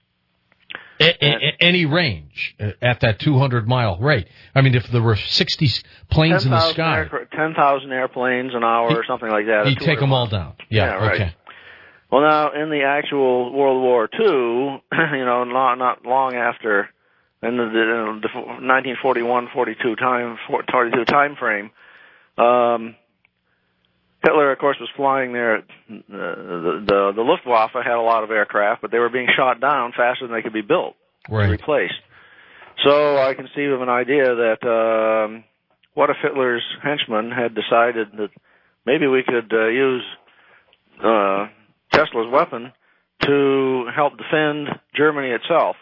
A- a- any range at that two hundred mile rate. I mean, if there were sixty planes ten, in the sky. Air, ten thousand airplanes an hour he, or something like that. He'd take them all down. Yeah, yeah right. Okay. Well, now, in the actual World War Two, you know, not, not long after, in the, in the nineteen forty-one forty-two time, forty-two time frame, Um, Hitler, of course, was flying there. At, uh, the, the the Luftwaffe had a lot of aircraft, but they were being shot down faster than they could be built, right. replaced. So I conceive of an idea that um, what if Hitler's henchmen had decided that maybe we could uh, use uh, Tesla's weapon to help defend Germany itself.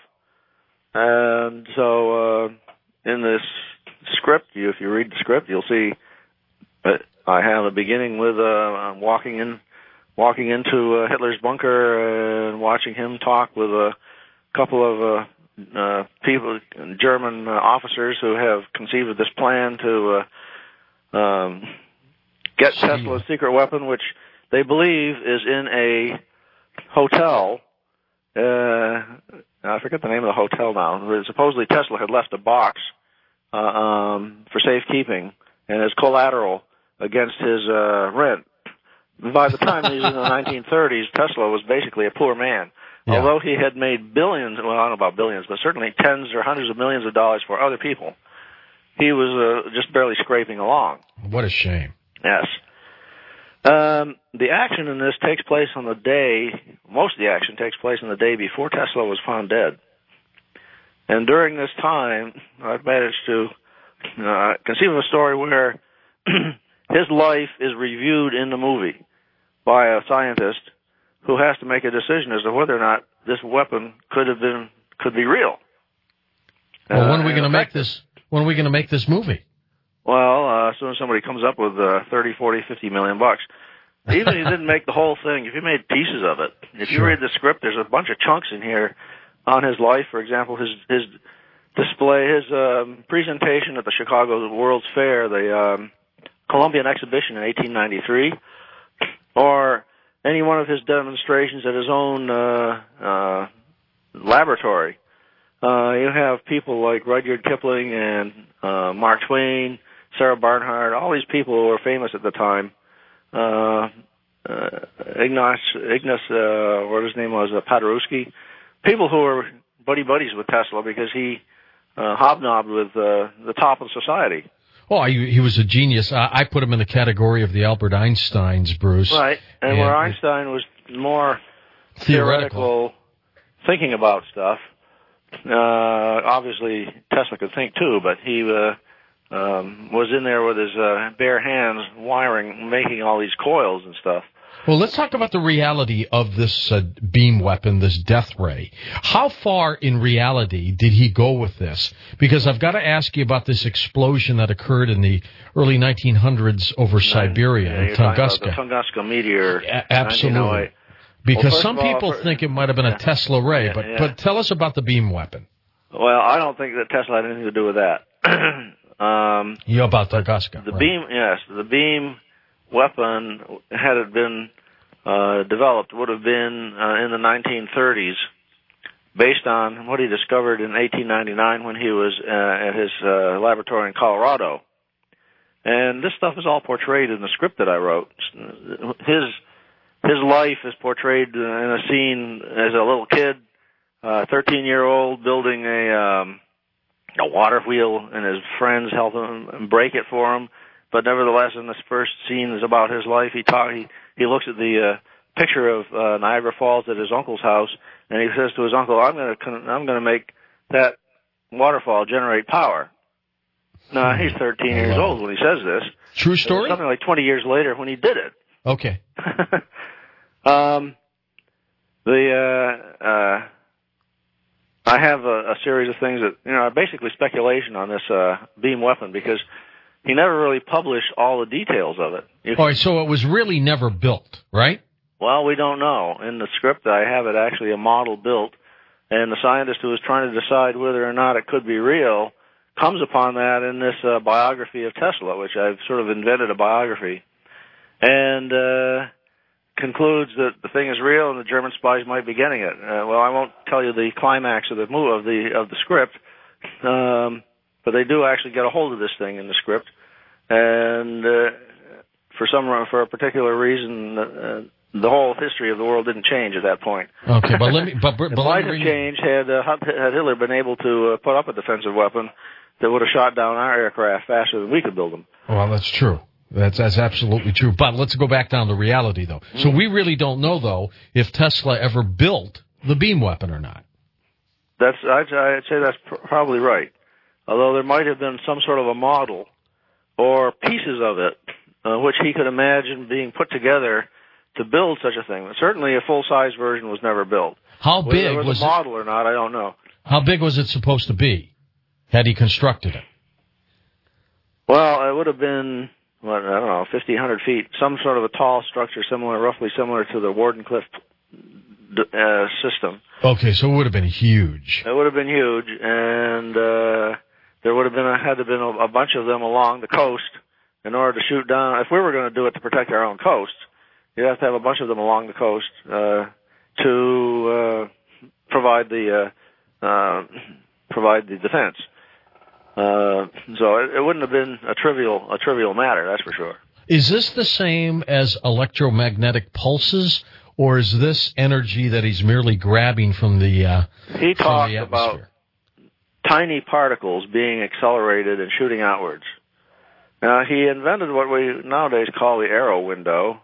And so uh, in this script, you, if you read the script, you'll see I have a beginning with uh, walking in, walking into uh, Hitler's bunker and watching him talk with a couple of uh, uh, people, German uh, officers who have conceived of this plan to uh, um, get Tesla's secret weapon, which they believe is in a hotel. Uh, I forget the name of the hotel now. Supposedly Tesla had left a box uh, um, for safekeeping and as collateral against his uh, rent. By the time he was in the nineteen thirties, Tesla was basically a poor man. Yeah. Although he had made billions, well, I don't know about billions, but certainly tens or hundreds of millions of dollars for other people, he was uh, just barely scraping along. What a shame. Yes. Um, the action in this takes place on the day, most of the action takes place on the day before Tesla was found dead. And during this time, I've managed to uh, conceive of a story where his life is reviewed in the movie by a scientist who has to make a decision as to whether or not this weapon could have been could be real. Well, when are we going to make this? When are we going to make this movie? Well, uh, as soon as somebody comes up with uh, thirty, forty, fifty million bucks. Even if you didn't make the whole thing, if you made pieces of it, if you sure. read the script, there's a bunch of chunks in here on his life. For example, his his display, his um, presentation at the Chicago World's Fair, the um, Columbian Exhibition in eighteen ninety-three, or any one of his demonstrations at his own uh, uh, laboratory. Uh, you have people like Rudyard Kipling and uh, Mark Twain, Sarah Barnhart, all these people who were famous at the time. Uh, uh, Ignace, Ignace, uh, what his name was, uh, Paderewski. People who were buddy-buddies with Tesla because he uh, hobnobbed with uh, the top of society. Oh, he, he was a genius. I, I put him in the category of the Albert Einsteins, Bruce. Right, and, and where Einstein was more theoretical, theoretical thinking about stuff, uh, obviously Tesla could think too, but he uh, um, was in there with his uh, bare hands wiring, making all these coils and stuff. Well, let's talk about the reality of this uh, beam weapon, this death ray. How far in reality did he go with this? Because I've got to ask you about this explosion that occurred in the early nineteen hundreds over Siberia yeah, in Tunguska. The Tunguska meteor. A- absolutely. Because well, some all, people for, think it might have been yeah, a Tesla ray, yeah, but, yeah. but tell us about the beam weapon. Well, I don't think that Tesla had anything to do with that. um, you about Tunguska. The right. beam, yes, the beam weapon, had it been uh, developed, would have been uh, in the nineteen thirties, based on what he discovered in eighteen ninety-nine when he was uh, at his uh, laboratory in Colorado. And this stuff is all portrayed in the script that I wrote. His his life is portrayed in a scene as a little kid, a thirteen-year-old building a um, a water wheel, and his friends help him break it for him. But nevertheless, in this first scene is about his life. He talk, he, he looks at the uh, picture of uh, Niagara Falls at his uncle's house, and he says to his uncle, "I'm going to I'm going to make that waterfall generate power." No, he's thirteen oh, years wow. old when he says this. True story? Something like twenty years later when he did it. Okay. um, the, uh, uh, I have a, a series of things that, you know, are basically speculation on this, uh, beam weapon because he never really published all the details of it. You all right, so it was really never built, right? Well, we don't know. In the script, I have it actually a model built, and the scientist who was trying to decide whether or not it could be real comes upon that in this uh, biography of Tesla, which I've sort of invented a biography, and uh, concludes that the thing is real and the German spies might be getting it. Uh, well, I won't tell you the climax of the move of the of the script, um, but they do actually get a hold of this thing in the script, and uh, for some for a particular reason. Uh, The whole history of the world didn't change at that point. Okay, but let me. But, but it let might me have changed had uh, had Hitler been able to uh, put up a defensive weapon that would have shot down our aircraft faster than we could build them. Well, that's true. That's that's absolutely true. But let's go back down to reality, though. Mm-hmm. So we really don't know, though, if Tesla ever built the beam weapon or not. That's I'd, I'd say that's pr- probably right. Although there might have been some sort of a model or pieces of it uh, which he could imagine being put together to build such a thing. Certainly a full-size version was never built. How big Whether it was, was a model it? or not, I don't know. How big was it supposed to be, had he constructed it? Well, it would have been, what, I don't know, fifty, one hundred feet, some sort of a tall structure similar, roughly similar to the Wardenclyffe uh, system. Okay, so it would have been huge. It would have been huge, and uh, there would have been a, had to have been a, a bunch of them along the coast in order to shoot down. If we were going to do it to protect our own coast, you'd have to have a bunch of them along the coast uh, to uh, provide the uh, uh, provide the defense. Uh, so it, it wouldn't have been a trivial a trivial matter, that's for sure. Is this the same as electromagnetic pulses, or is this energy that he's merely grabbing from the uh, he from talked the about atmosphere? Tiny particles being accelerated and shooting outwards. Now he invented what we nowadays call the arrow window.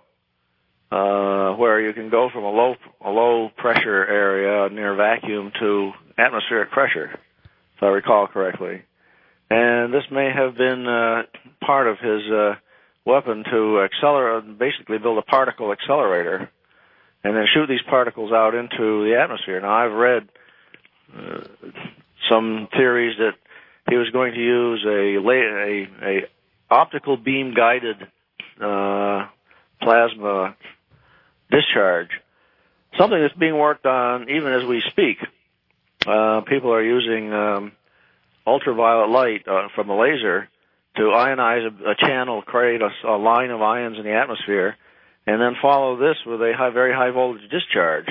Uh, where you can go from a low a low pressure area near vacuum to atmospheric pressure, if I recall correctly. And this may have been uh, part of his uh, weapon to accelerate, basically build a particle accelerator, and then shoot these particles out into the atmosphere. Now I've read uh, some theories that he was going to use a a, a optical beam guided uh, plasma discharge, something that's being worked on even as we speak. Uh, people are using um, ultraviolet light uh, from a laser to ionize a, a channel, create a, a line of ions in the atmosphere, and then follow this with a high, very high voltage discharge.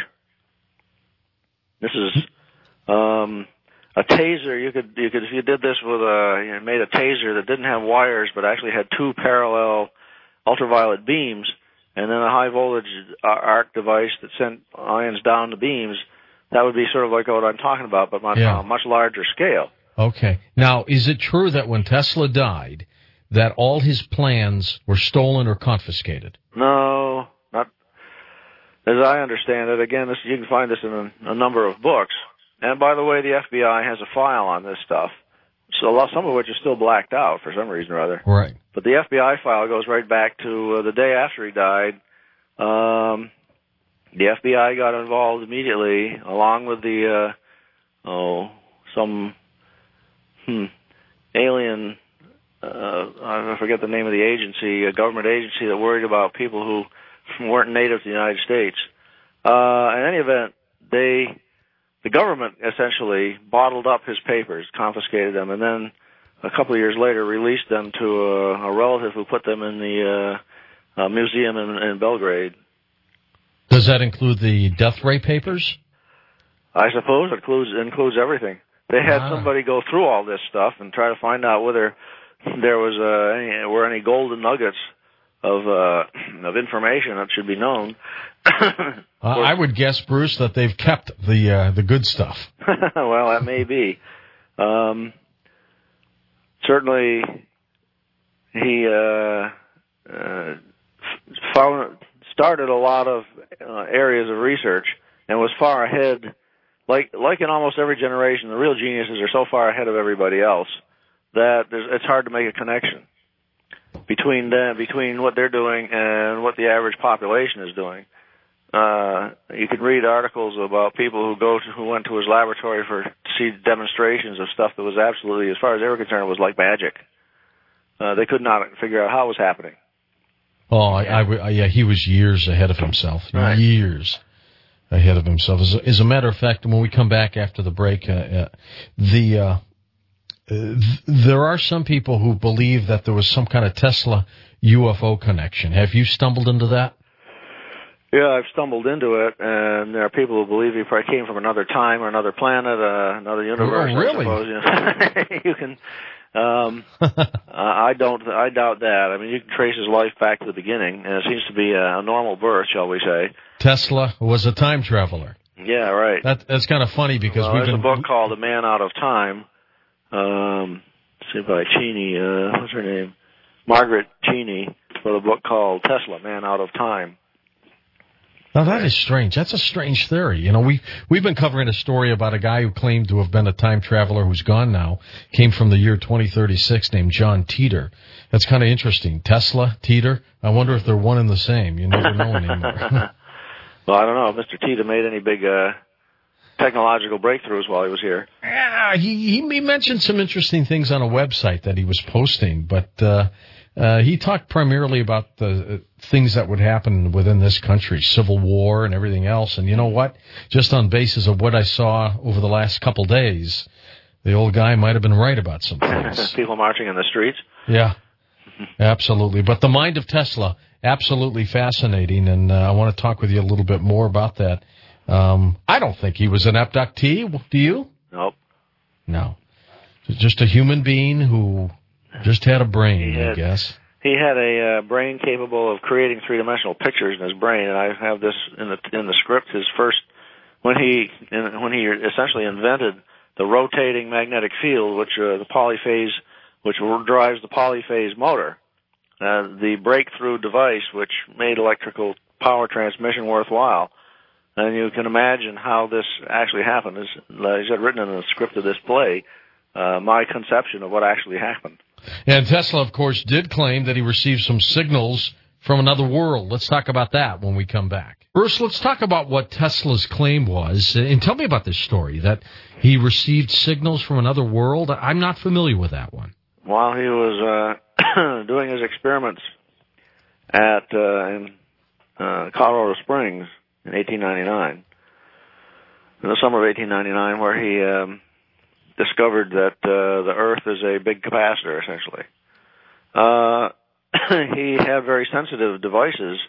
This is um, a taser. You could, you could, if you did this with a, you know, made a taser that didn't have wires but actually had two parallel ultraviolet beams, and then a high-voltage arc device that sent ions down the beams, that would be sort of like what I'm talking about, but on yeah. a much larger scale. Okay. Now, is it true that when Tesla died, that all his plans were stolen or confiscated? No, not as I understand it. Again, this, you can find this in a, a number of books. And by the way, the F B I has a file on this stuff, so a lot, some of which is still blacked out for some reason or other. Right. But the F B I file goes right back to uh, the day after he died. Um, the F B I got involved immediately, along with the, uh, oh, some hmm, alien, uh, I forget the name of the agency, a government agency that worried about people who weren't native to the United States. Uh, in any event, they, the government essentially bottled up his papers, confiscated them, and then a couple of years later released them to a, a relative who put them in the uh, uh, museum in, in Belgrade. Does that include the death ray papers? I suppose it includes, includes everything. They had ah. somebody go through all this stuff and try to find out whether there was uh, any, were any golden nuggets of uh, of information that should be known. uh, I would guess, Bruce, that they've kept the uh, the good stuff. Well, that may be. Um, certainly, he uh, uh, found started a lot of uh, areas of research and was far ahead. Like like in almost every generation, the real geniuses are so far ahead of everybody else that there's, it's hard to make a connection between them, between what they're doing and what the average population is doing. Uh, you can read articles about people who go to, who went to his laboratory for to see demonstrations of stuff that was absolutely, as far as they were concerned, was like magic. Uh, they could not figure out how it was happening. Oh, I, I, I, yeah, he was years ahead of himself. Right. Years ahead of himself. As a, as a matter of fact, when we come back after the break, uh, uh, the uh, th- there are some people who believe that there was some kind of Tesla U F O connection. Have you stumbled into that? Yeah, I've stumbled into it, and there are people who believe he probably came from another time or another planet, uh, another universe. Oh, really? I suppose. You can. Um, uh, I don't. I doubt that. I mean, you can trace his life back to the beginning, and it seems to be a, a normal birth, shall we say? Tesla was a time traveler. Yeah, right. That, that's kind of funny because well, we've there's been. a book called "The Man Out of Time." Um, let's see, by Cheney. Uh, what's her name? Margaret Cheney. Wrote a book called "Tesla: Man Out of Time." Now, that is strange. That's a strange theory. You know, we, we've been covering a story about a guy who claimed to have been a time traveler who's gone now, came from the year twenty thirty-six, named John Titor. That's kind of interesting. Tesla, Titor, I wonder if they're one and the same. You never know anymore. Well, I don't know if Mister Titor made any big uh, technological breakthroughs while he was here. Yeah, he, he mentioned some interesting things on a website that he was posting, but uh, uh, he talked primarily about the uh, things that would happen within this country, civil war and everything else. And you know what? Just on basis of what I saw over the last couple days, the old guy might have been right about some things. People marching in the streets? Yeah, absolutely. But the mind of Tesla, absolutely fascinating, and uh, I want to talk with you a little bit more about that. Um, I don't think he was an abductee. Do you? Nope. No. Just a human being who just had a brain, had, I guess. He had a uh, brain capable of creating three-dimensional pictures in his brain, and I have this in the in the script. His first, when he in, when he essentially invented the rotating magnetic field, which uh, the polyphase, which drives the polyphase motor, uh, the breakthrough device which made electrical power transmission worthwhile. And you can imagine how this actually happened. As I said, written in the script of this play, uh, my conception of what actually happened. And Tesla, of course, did claim that he received some signals from another world. Let's talk about that when we come back. Bruce, let's talk about what Tesla's claim was. And tell me about this story, that he received signals from another world. I'm not familiar with that one. While he was uh, doing his experiments at uh, in uh, Colorado Springs in eighteen ninety-nine, in the summer of eighteen ninety-nine, where he um, discovered that uh, the Earth is a big capacitor, essentially. Uh, he had very sensitive devices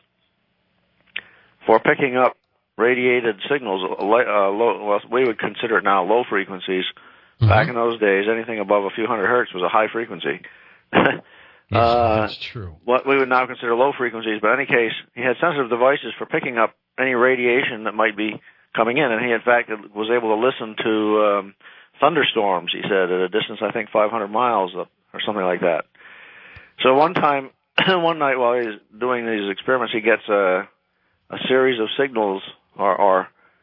for picking up radiated signals, uh, low, well, we would consider it now low frequencies. Mm-hmm. Back in those days, anything above a few hundred hertz was a high frequency. Yes, uh, that's true. What we would now consider low frequencies, but in any case, he had sensitive devices for picking up any radiation that might be coming in, and he, in fact, was able to listen to um, thunderstorms, he said, at a distance, I think, five hundred miles or something like that. So one time, one night while he's doing these experiments, he gets a, a series of signals, or, or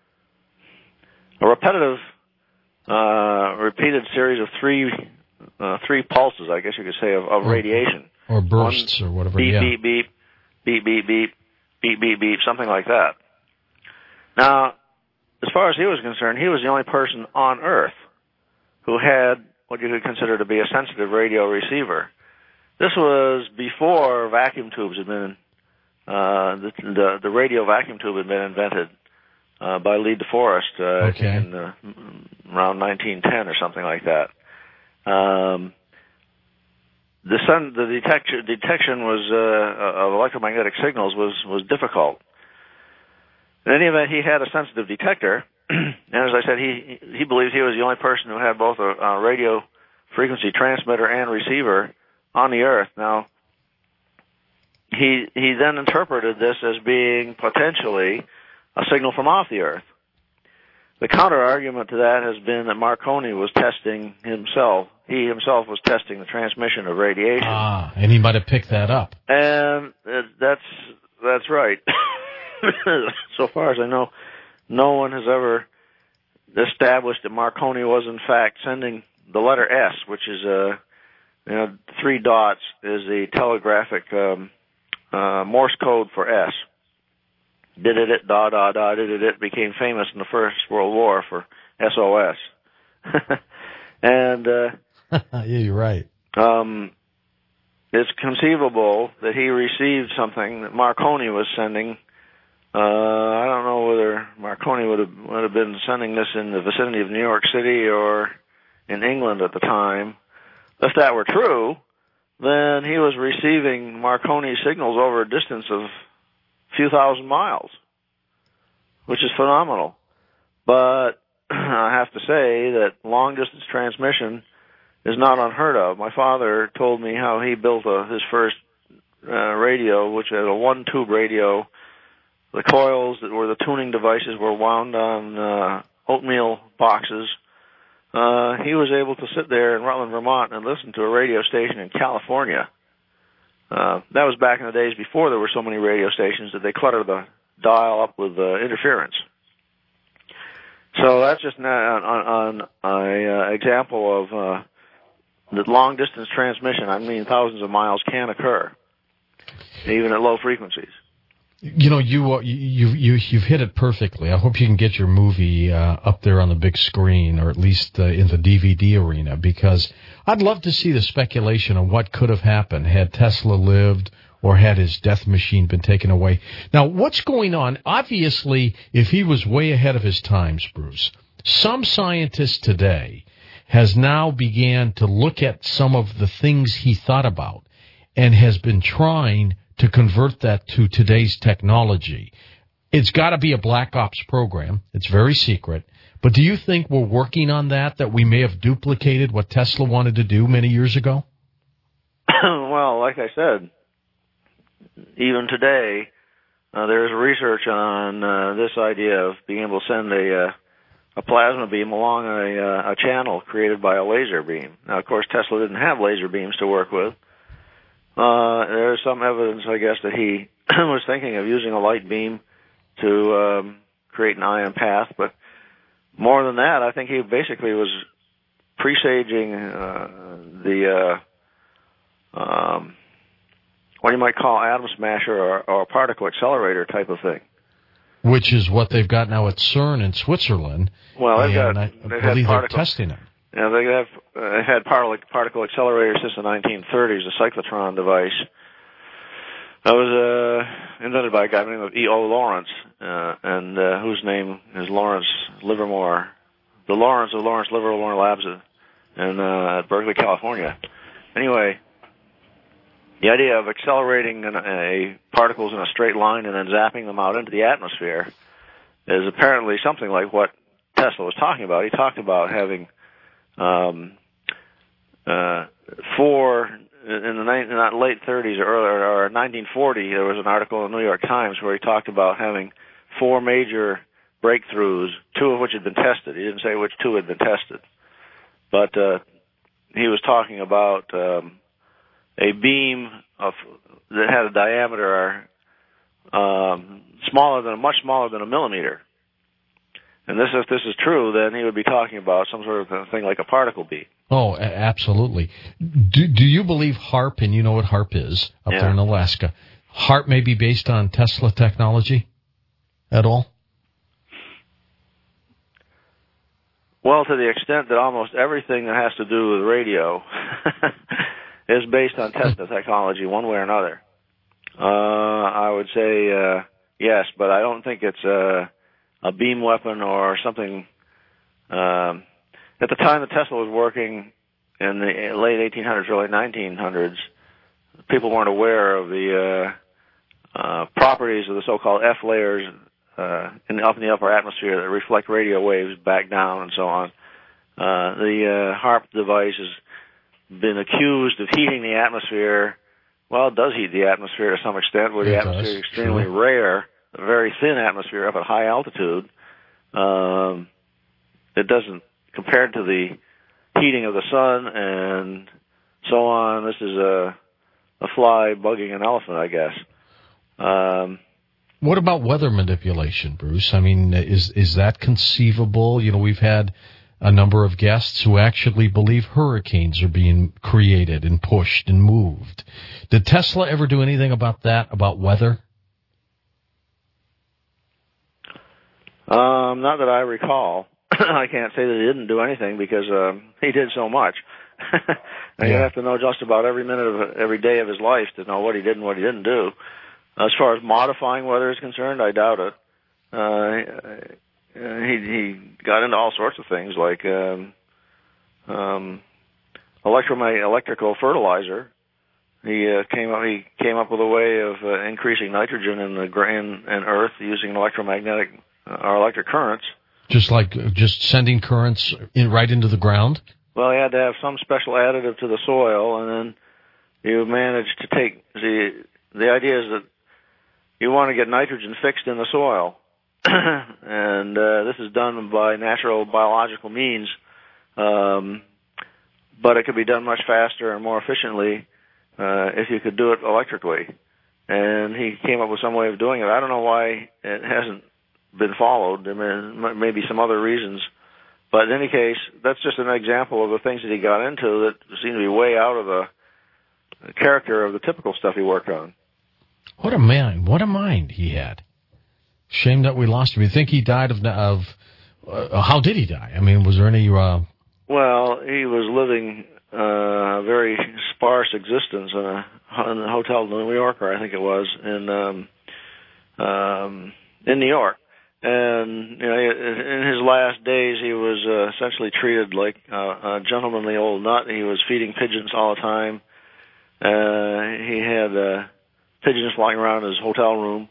a repetitive, uh, repeated series of three uh, three pulses, I guess you could say, of, of radiation. Or bursts One, or whatever, beep, yeah. Beep, beep, beep, beep, beep, beep, beep, beep, something like that. Now, as far as he was concerned, he was the only person on Earth who had what you could consider to be a sensitive radio receiver. This was before vacuum tubes had been, uh, the, the, the radio vacuum tube had been invented uh, by Lee DeForest uh, okay. in uh, around nineteen ten or something like that. Um, the sun, the detection, detection was uh, of electromagnetic signals was, was difficult. In any event, he had a sensitive detector, and as I said, he he believes he was the only person who had both a, a radio frequency transmitter and receiver on the Earth. Now, he he then interpreted this as being potentially a signal from off the Earth. The counter-argument to that has been that Marconi was testing himself. He himself was testing the transmission of radiation. Ah, and he might have picked that up. And uh, that's that's right. So far as I know, no one has ever established that Marconi was in fact sending the letter S, which is a you know, three dots is the telegraphic um, uh, Morse code for S. Did it, it, da, da, da, did it, it became famous in the First World War for S O S. And, uh, yeah, you're right. Um, it's conceivable that he received something that Marconi was sending. Uh, I don't know whether Marconi would have, would have been sending this in the vicinity of New York City or in England at the time. If that were true, then he was receiving Marconi signals over a distance of a few thousand miles, which is phenomenal. But I have to say that long-distance transmission is not unheard of. My father told me how he built a, his first uh, radio, which had a one-tube radio. The coils that were the tuning devices were wound on uh, oatmeal boxes. Uh, he was able to sit there in Rutland, Vermont, and listen to a radio station in California. Uh, that was back in the days before there were so many radio stations that they cluttered the dial up with uh, interference. So that's just an on, on, uh, example of uh, that long-distance transmission, I mean thousands of miles, can occur, even at low frequencies. You know, you, uh, you, you, you've hit it perfectly. I hope you can get your movie uh, up there on the big screen, or at least uh, in the D V D arena, because I'd love to see the speculation on what could have happened had Tesla lived or had his death machine been taken away. Now, what's going on? Obviously, if he was way ahead of his times, Bruce, some scientists today has now began to look at some of the things he thought about and has been trying to convert that to today's technology. It's got to be a black ops program. It's very secret. But do you think we're working on that, that we may have duplicated what Tesla wanted to do many years ago? Well, like I said, even today, uh, there's research on uh, this idea of being able to send a uh, a plasma beam along a, uh, a channel created by a laser beam. Now, of course, Tesla didn't have laser beams to work with. Uh, there's some evidence, I guess, that he was thinking of using a light beam to um, create an ion path. But more than that, I think he basically was presaging uh, the uh, um, what you might call atom smasher or, or a particle accelerator type of thing. Which is what they've got now at CERN in Switzerland. Well, they've got, I they've believe had they're particle, testing it. Yeah, they have uh, had particle, particle accelerators since the nineteen thirties, the cyclotron device. That was uh, invented by a guy named E O Lawrence, uh, and uh, whose name is Lawrence Livermore. The Lawrence of Lawrence Livermore Labs in uh, at Berkeley, California. Anyway, the idea of accelerating an, a particles in a straight line and then zapping them out into the atmosphere is apparently something like what Tesla was talking about. He talked about having um, uh, four in the ni- not late thirties or earlier or nineteen forty. There was an article in the New York Times where he talked about having four major breakthroughs, two of which had been tested. He didn't say which two had been tested, but uh, he was talking about um, a beam of that had a diameter um, smaller than much smaller than a millimeter. And this, if this is true, then he would be talking about some sort of thing like a particle beam. Oh, absolutely. Do, do you believe HAARP, and you know what HAARP is up yeah. there in Alaska, HAARP may be based on Tesla technology at all? Well, to the extent that almost everything that has to do with radio is based on Tesla technology one way or another. Uh, I would say uh, yes, but I don't think it's a, a beam weapon or something. Um, at the time that Tesla was working in the late eighteen hundreds, early nineteen hundreds, people weren't aware of the uh, uh, properties of the so-called F layers uh, in the, up in the upper atmosphere that reflect radio waves back down and so on. Uh, the uh, HAARP device has been accused of heating the atmosphere. Well, it does heat the atmosphere to some extent, where the it atmosphere does. is extremely Sure. rare, a very thin atmosphere up at high altitude. Um, it doesn't, compared to the heating of the sun and so on, this is a, a fly bugging an elephant, I guess. Um, What about weather manipulation, Bruce? I mean, is is that conceivable? You know, we've had a number of guests who actually believe hurricanes are being created and pushed and moved. Did Tesla ever do anything about that, about weather? Um, not that I recall. I can't say that he didn't do anything because uh, he did so much. and yeah. You have to know just about every minute of every day of his life to know what he did and what he didn't do. As far as modifying weather is concerned, I doubt it. Uh, he he got into all sorts of things like um, um, electromagnetic electrical fertilizer. He uh, came up he came up with a way of uh, increasing nitrogen in the grain and earth using electromagnetic uh, or electric currents. Just like just sending currents in right into the ground? Well, he had to have some special additive to the soil, and then you managed to take the the idea is that you want to get nitrogen fixed in the soil, and uh, this is done by natural biological means, um, but it could be done much faster and more efficiently uh, if you could do it electrically. And he came up with some way of doing it. I don't know why it hasn't been followed. I mean, maybe some other reasons. But in any case, that's just an example of the things that he got into that seem to be way out of the character of the typical stuff he worked on. What a man! What a mind he had. Shame that we lost him. You think he died of? of uh, how did he die? I mean, was there any? Uh... Well, he was living uh, a very sparse existence in a, in a hotel New Yorker, I think it was, in um, um, in New York. And you know, in his last days, he was uh, essentially treated like uh, a gentlemanly old nut. He was feeding pigeons all the time. Uh, he had uh, pigeons flying around his hotel room.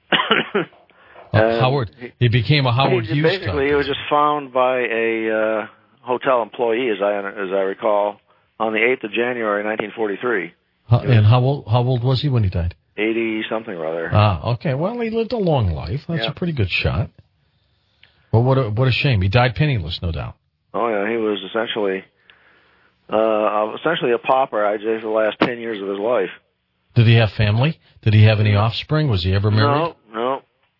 uh, Howard, he, he became a Howard he, Hughes. Basically, he was just found by a uh, hotel employee, as I as I recall, on the eighth of January, nineteen forty-three. Uh, and how old how old was he when he died? eighty-something, rather. Ah, okay. Well, he lived a long life. That's yeah. a pretty good shot. Well, what a, what a shame. He died penniless, no doubt. Oh, yeah. He was essentially uh, essentially a pauper, I'd say, for the last ten years of his life. Did he have family? Did he have any offspring? Was he ever married? No, no.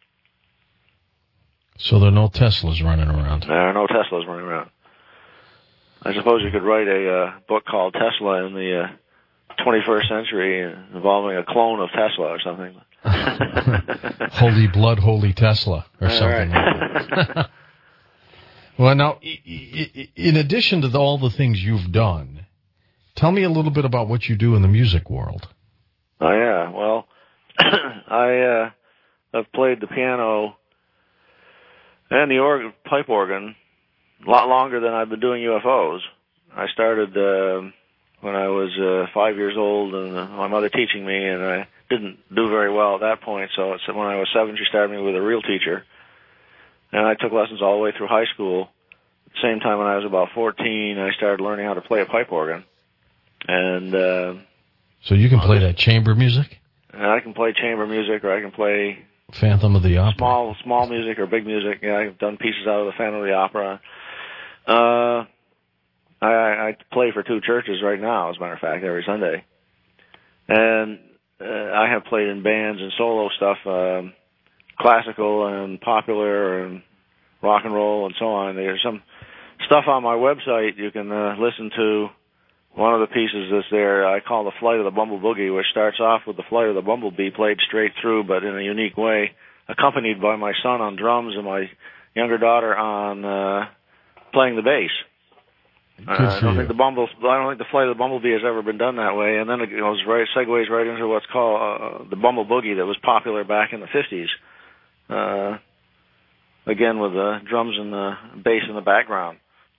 So there are no Teslas running around? There are no Teslas running around. I suppose you could write a uh, book called Tesla in the... Uh, twenty-first century involving a clone of Tesla or something. Holy blood, holy Tesla or all something right. like that. Well, now, in addition to all the things you've done, tell me a little bit about what you do in the music world. Oh, yeah. Well, I uh, have played the piano and the organ, pipe organ a lot longer than I've been doing U F Os. I started... Uh, when I was uh, five years old, and uh, my mother teaching me, and I didn't do very well at that point. So it's, when I was seven, she started me with a real teacher, and I took lessons all the way through high school. At the same time, when I was about fourteen, I started learning how to play a pipe organ. And uh, so you can play that chamber music? And I can play chamber music, or I can play Phantom of the Opera. Small, small music or big music. Yeah, I've done pieces out of the Phantom of the Opera. Uh. I, I play for two churches right now, as a matter of fact, every Sunday. And uh, I have played in bands and solo stuff, um, classical and popular and rock and roll and so on. There's some stuff on my website you can uh, listen to. One of the pieces that's there I call the Flight of the Bumble Boogie, which starts off with the Flight of the Bumblebee played straight through, but in a unique way, accompanied by my son on drums and my younger daughter on uh, playing the bass. Uh, I don't you. think the Bumble. I don't think the Flight of the Bumblebee has ever been done that way. And then it goes right, segues right into what's called uh, the Bumble Boogie that was popular back in the fifties. Uh, again, with the drums and the bass in the background.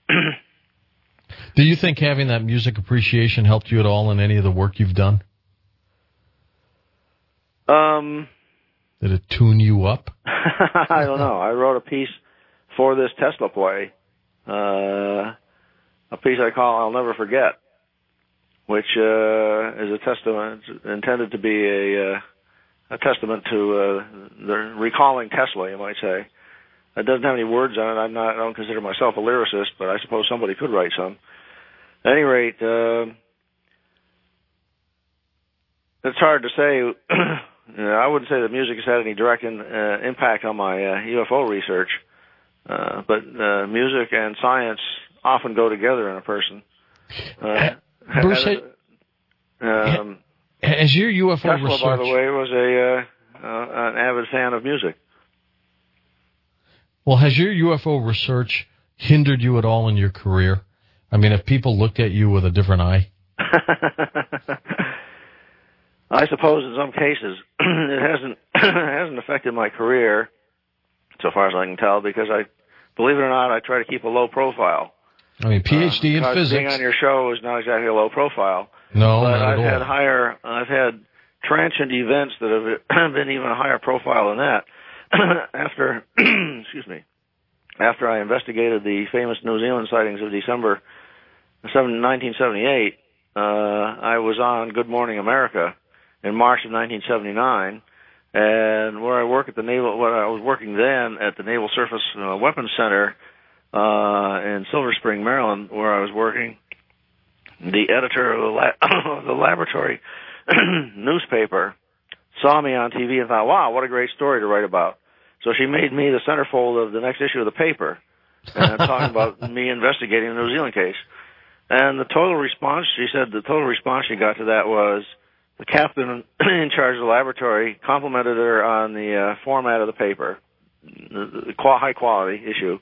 Do you think having that music appreciation helped you at all in any of the work you've done? Um, Did it tune you up? I don't know. I wrote a piece for this Tesla play. Uh. A piece I call I'll Never Forget, which uh, is a testament, intended to be a, uh, a testament to uh, the recalling Tesla, you might say. It doesn't have any words on it. I'm not, I don't consider myself a lyricist, but I suppose somebody could write some. At any rate, uh, it's hard to say. You know, I wouldn't say that music has had any direct in, uh, impact on my uh, U F O research. uh, but uh, music and science often go together in a person. Uh, Bruce, um, as your U F O Tesla, research, by the way, was a uh, uh, an avid fan of music. Well, has your U F O research hindered you at all in your career? I mean, have people looked at you with a different eye? I suppose in some cases it hasn't it hasn't affected my career, so far as I can tell, because I, believe it or not, I try to keep a low profile. I mean, P H D uh, in physics. Being on your show is not exactly a low profile. No, but not I've at all. had higher, I've had transient events that have been even a higher profile than that. After, excuse me, after I investigated the famous New Zealand sightings of December nineteen seventy-eight, uh, I was on Good Morning America in March of nineteen seventy-nine, and where I work at the Naval, where I was working then at the Naval Surface uh, Weapons Center uh, in Silver Spring, Maryland, where I was working, the editor of the, la- of the laboratory newspaper saw me on T V and thought, wow, what a great story to write about. So she made me the centerfold of the next issue of the paper, and talking about me investigating the New Zealand case. And the total response, she said, the total response she got to that was the captain in charge of the laboratory complimented her on the uh, format of the paper, the, the qual- high quality issue.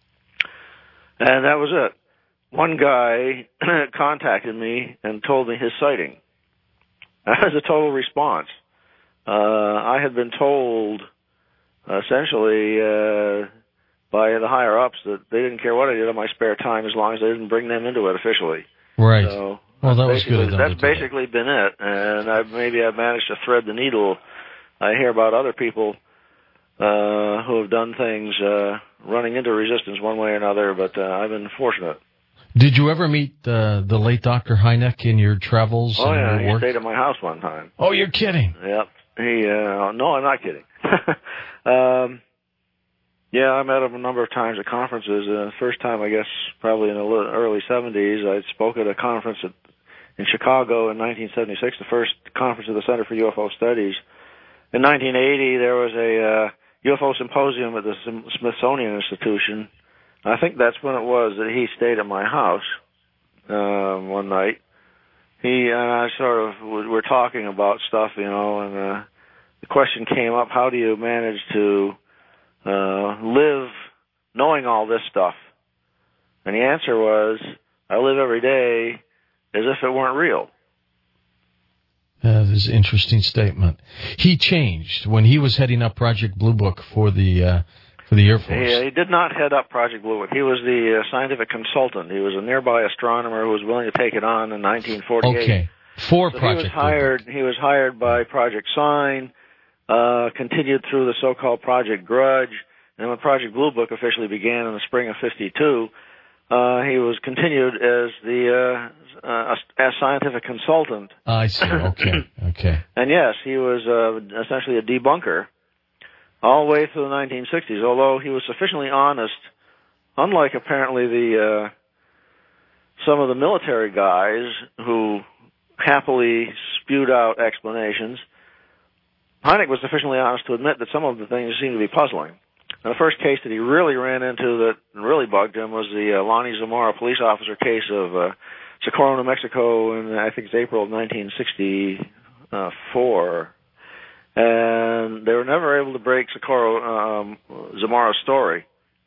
And that was it. One guy contacted me and told me his sighting. That was a total response. Uh, I had been told, essentially, uh, by the higher-ups that they didn't care what I did on my spare time as long as I didn't bring them into it officially. Right. So well, that was good. That's basically been it, and I've, maybe I've managed to thread the needle. I hear about other people uh, who have done things uh, running into resistance one way or another, but uh, I've been fortunate. Did you ever meet uh, the late Doctor Hynek in your travels? Oh, and yeah, your he work? stayed at my house one time. Oh, you're kidding. Yep. He, uh, no, I'm not kidding. um, yeah, I met him a number of times at conferences. Uh, first time, I guess, probably in the early seventies, I spoke at a conference at, in Chicago in nineteen seventy-six, the first conference of the Center for U F O Studies. In nineteen eighty, there was a uh, U F O symposium at the Smithsonian Institution. I think that's when it was that he stayed at my house um, one night. He and I sort of were talking about stuff, you know, and uh, the question came up, how do you manage to uh, live knowing all this stuff? And the answer was, I live every day as if it weren't real. Uh, that is an interesting statement. He changed when he was heading up Project Blue Book for the uh, for the Air Force. He, he did not head up Project Blue Book. He was the uh, scientific consultant. He was a nearby astronomer who was willing to take it on in nineteen forty-eight. Okay, for so Project he was hired. Blue Book. He was hired by Project Sign, uh, continued through the so-called Project Grudge, and when Project Blue Book officially began in the spring of fifty-two, uh, he was continued as the uh, uh, as scientific consultant. I see. Okay. Okay. And yes, he was uh, essentially a debunker all the way through the nineteen sixties, although he was sufficiently honest, unlike apparently the uh, some of the military guys who happily spewed out explanations. Hynek was sufficiently honest to admit that some of the things seemed to be puzzling. And the first case that he really ran into that really bugged him was the uh, Lonnie Zamora police officer case of uh, Socorro, New Mexico, in I think it's April of nineteen sixty-four. And they were never able to break Socorro um, Zamora's story.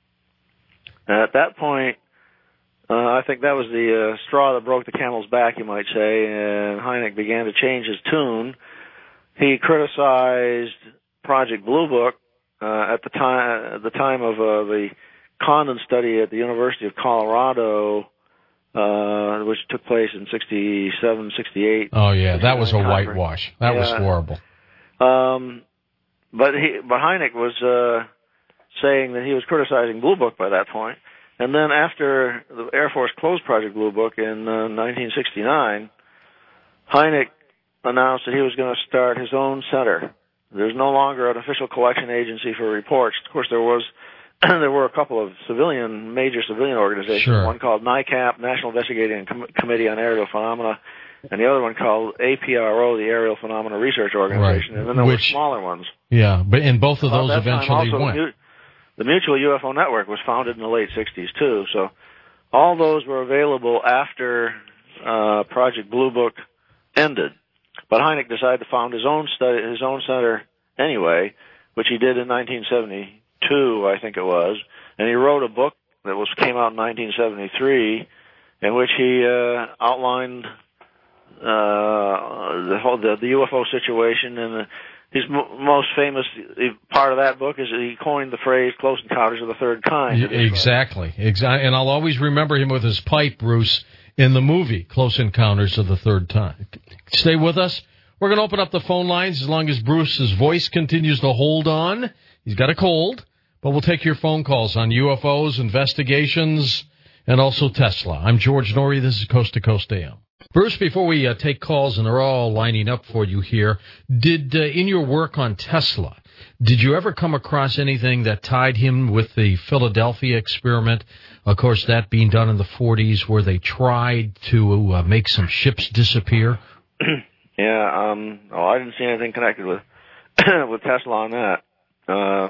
And at that point, uh, I think that was the uh, straw that broke the camel's back, you might say, and Hynek began to change his tune. He criticized Project Blue Book uh, at the time at the time of uh, the Condon study at the University of Colorado, uh, which took place in sixty-seven, sixty-eight. Oh yeah, that was a whitewash. That yeah. was horrible. Um, but he, but Hynek was uh, saying that he was criticizing Blue Book by that point. And then after the Air Force closed Project Blue Book in uh, nineteen sixty-nine, Hynek announced that he was going to start his own center. There's no longer an official collection agency for reports. Of course, there was there were a couple of civilian, major civilian organizations. Sure. One called NICAP, National Investigating Com- Committee on Aerial Phenomena, and the other one called A P R O, the Aerial Phenomena Research Organization. Right. And then there Which, were smaller ones. Yeah, but and both of those well, eventually also, went. mu- the Mutual U F O Network was founded in the late sixties too. So all those were available after uh, Project Blue Book ended. But Hynek decided to found his own study, his own center anyway, which he did in nineteen seventy-two, I think it was. And he wrote a book that was came out in nineteen seventy-three, in which he uh, outlined uh, the whole the, the U F O situation. And the, his m- most famous part of that book is that he coined the phrase "close encounters of the third kind." Exactly, exactly. And I'll always remember him with his pipe, Bruce, in the movie Close Encounters of the Third Time. Stay with us. We're going to open up the phone lines as long as Bruce's voice continues to hold on. He's got a cold, but we'll take your phone calls on U F Os, investigations, and also Tesla. I'm George Norrie. This is Coast to Coast A M. Bruce, before we uh, take calls, and they're all lining up for you here, did uh, in your work on Tesla, did you ever come across anything that tied him with the Philadelphia experiment? Of course, that being done in the forties, where they tried to uh, make some ships disappear. Yeah, um, oh, I didn't see anything connected with with Tesla on that. Uh,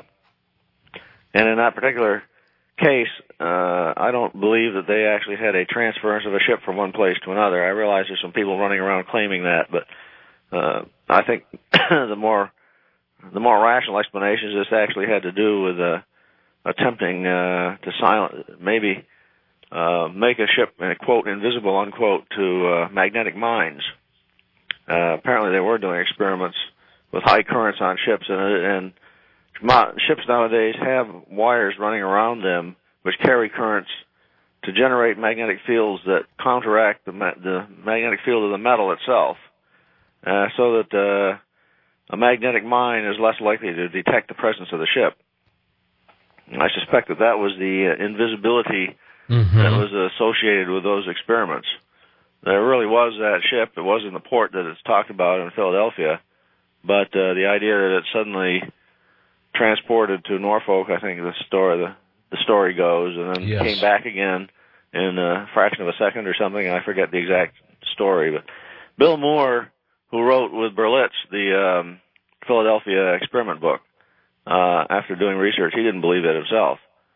and in that particular case, uh, I don't believe that they actually had a transference of a ship from one place to another. I realize there's some people running around claiming that, but uh, I think the more the more rational explanation is this actually had to do with uh, attempting uh, to silence, maybe uh, make a ship, quote, invisible, unquote, to uh, magnetic mines. Uh, apparently they were doing experiments with high currents on ships, and, and mo- ships nowadays have wires running around them which carry currents to generate magnetic fields that counteract the, ma- the magnetic field of the metal itself, uh, so that uh, a magnetic mine is less likely to detect the presence of the ship. And I suspect that that was the uh, invisibility mm-hmm. that was associated with those experiments. There really was that ship. It was in the port that it's talked about in Philadelphia, but uh, the idea that it suddenly transported to Norfolk, I think the story the, the story goes, and then yes. came back again in a fraction of a second or something, and I forget the exact story. But Bill Moore, who wrote with Berlitz the um, Philadelphia experiment book, uh, after doing research, he didn't believe it himself.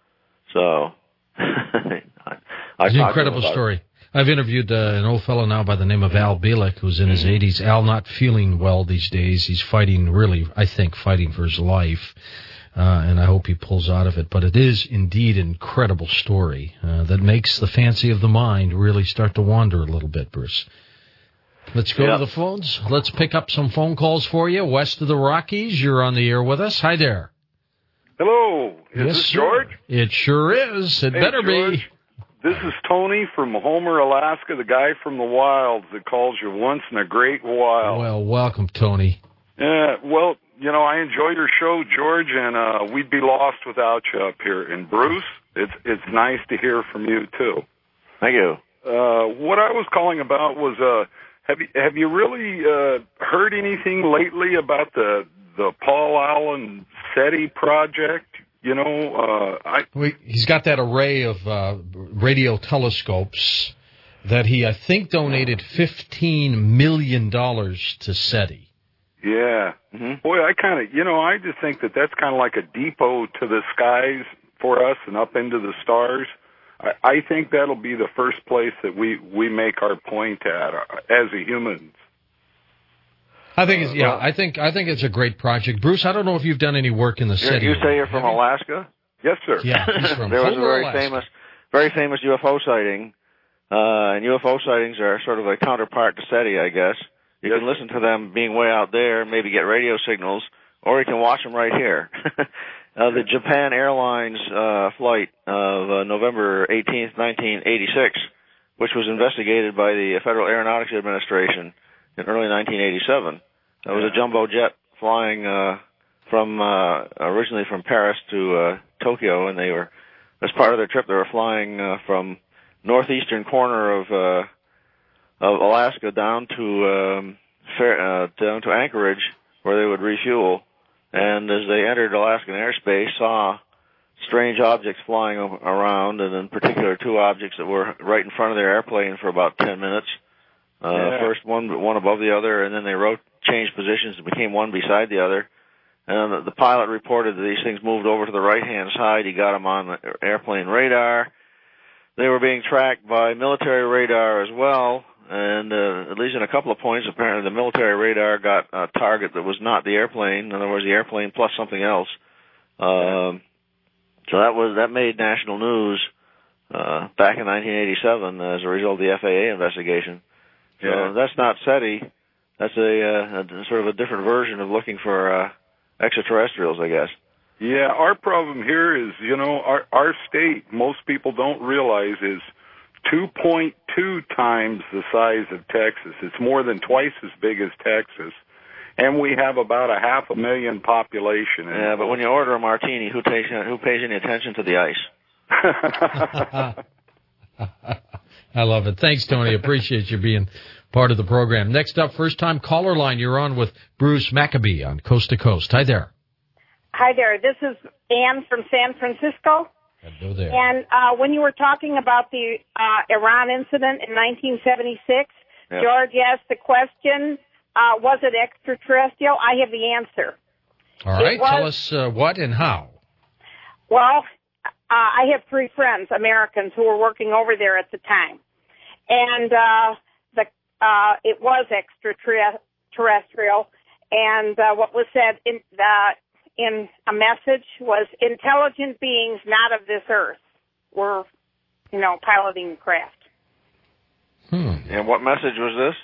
So, I, I it's an incredible story. It. I've interviewed uh, an old fellow now by the name of Al Bielek, who's in his eighties. Al not feeling well these days. He's fighting, really, I think, fighting for his life, uh, and I hope he pulls out of it. But it is indeed an incredible story uh, that makes the fancy of the mind really start to wander a little bit, Bruce. Let's go yep. to the phones. Let's pick up some phone calls for you. West of the Rockies, you're on the air with us. Hi there. Hello. Is yes, this sir. George? It sure is. It hey, better George. be. This is Tony from Homer, Alaska, the guy from the wilds that calls you once in a great while. Well, welcome, Tony. Yeah, well, you know, I enjoy your show, George, and uh, we'd be lost without you up here. And Bruce, it's it's nice to hear from you, too. Thank you. Uh, what I was calling about was, uh, have you, have you really uh, heard anything lately about the, the Paul Allen SETI project? You know, uh, I... Well, he's got that array of uh, radio telescopes that he, I think, donated fifteen million dollars to SETI. Yeah. Mm-hmm. Boy, I kind of, you know, I just think that that's kind of like a depot to the skies for us and up into the stars. I, I think that'll be the first place that we, we make our point at uh, as a humans. I think it's yeah. I think I think it's a great project, Bruce. I don't know if you've done any work in the city. You say you're from Alaska? Yes, sir. Yeah, he's from there was Homer, a very Alaska. famous, very famous U F O sighting, uh, and U F O sightings are sort of a counterpart to SETI, I guess. You yes. can listen to them being way out there, maybe get radio signals, or you can watch them right here. uh, the Japan Airlines uh, flight of uh, November eighteenth, nineteen eighty-six, which was investigated by the Federal Aeronautics Administration in early nineteen eighty-seven. It was a jumbo jet flying uh, from uh, originally from Paris to uh, Tokyo, and they were, as part of their trip, they were flying uh, from northeastern corner of uh, of Alaska down to um, fair, uh, down to Anchorage, where they would refuel. And as they entered Alaskan airspace, saw strange objects flying around, and in particular two objects that were right in front of their airplane for about ten minutes. Uh, yeah. First one one above the other, and then they wrote, changed positions and became one beside the other. and the, the pilot reported that these things moved over to the right-hand side. He got them on the airplane radar. They were being tracked by military radar as well, and uh, at least in a couple of points, apparently the military radar got a target that was not the airplane. In other words, the airplane plus something else. Um, so that was that made national news uh, back in nineteen eighty-seven as a result of the F A A investigation. So yeah. That's not SETI. That's a, uh, a sort of a different version of looking for uh, extraterrestrials, I guess. Yeah, our problem here is, you know, our our state, most people don't realize, is two point two times the size of Texas. It's more than twice as big as Texas. And we have about a half a million population. Yeah, but when you order a martini, who takes who pays any attention to the ice? I love it. Thanks, Tony. Appreciate you being part of the program. Next up, first-time caller line. You're on with Bruce Maccabee on Coast to Coast. Hi there. Hi there. This is Ann from San Francisco. Hello there. And uh, when you were talking about the uh, Iran incident in nineteen seventy-six, yep. George asked the question, uh, was it extraterrestrial? I have the answer. All right. Was, Tell us uh, what and how. Well, uh, I have three friends, Americans, who were working over there at the time. And uh, the uh, it was extraterrestrial. And uh, what was said in the in a message was intelligent beings not of this earth were, you know, piloting the craft. Hmm. And what message was this?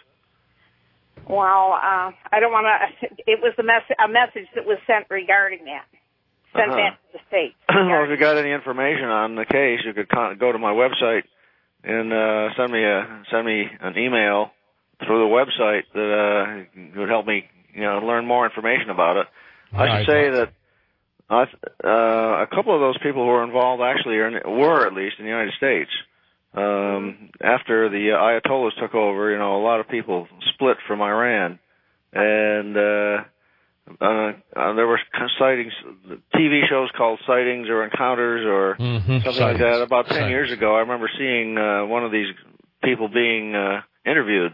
Well, uh, I don't want to, it was a, mess- a message that was sent regarding that. Sent uh-huh. back to the States. Well, if you got any information on the case, you could con- go to my website and uh, send me a send me an email through the website that uh, would help me, you know, learn more information about it. I should say that uh, a couple of those people who were involved actually are in, were, at least, in the United States. Um, after the Ayatollahs took over, you know, a lot of people split from Iran, and uh, uh, uh, there were sightings, T V shows called Sightings or Encounters or mm-hmm. something sightings. like that. About ten sightings. years ago, I remember seeing uh, one of these people being uh, interviewed.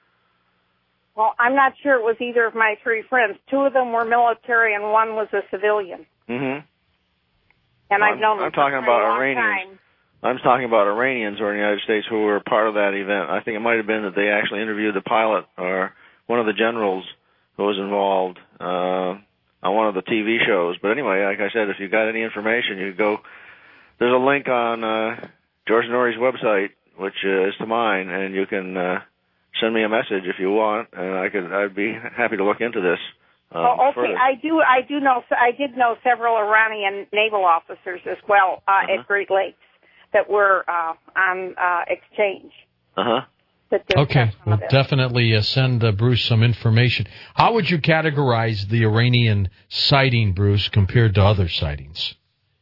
Well, I'm not sure it was either of my three friends. Two of them were military, and one was a civilian. Mm-hmm. And well, I've known them I'm talking for about a long Iranians. time. I'm talking about Iranians or in the United States who were part of that event. I think it might have been that they actually interviewed the pilot or one of the generals who was involved uh, on one of the T V shows. But anyway, like I said, if you got any information, you go. There's a link on uh, George Norrie's website, which uh, is to mine, and you can uh, send me a message if you want, and I could. I'd be happy to look into this. Um, oh, okay. further. I do. I do know. I did know several Iranian naval officers as well uh, uh-huh. at Great Lakes that were uh, on uh, exchange. Uh huh. Okay, we'll definitely uh, send uh, Bruce some information. How would you categorize the Iranian sighting, Bruce, compared to other sightings?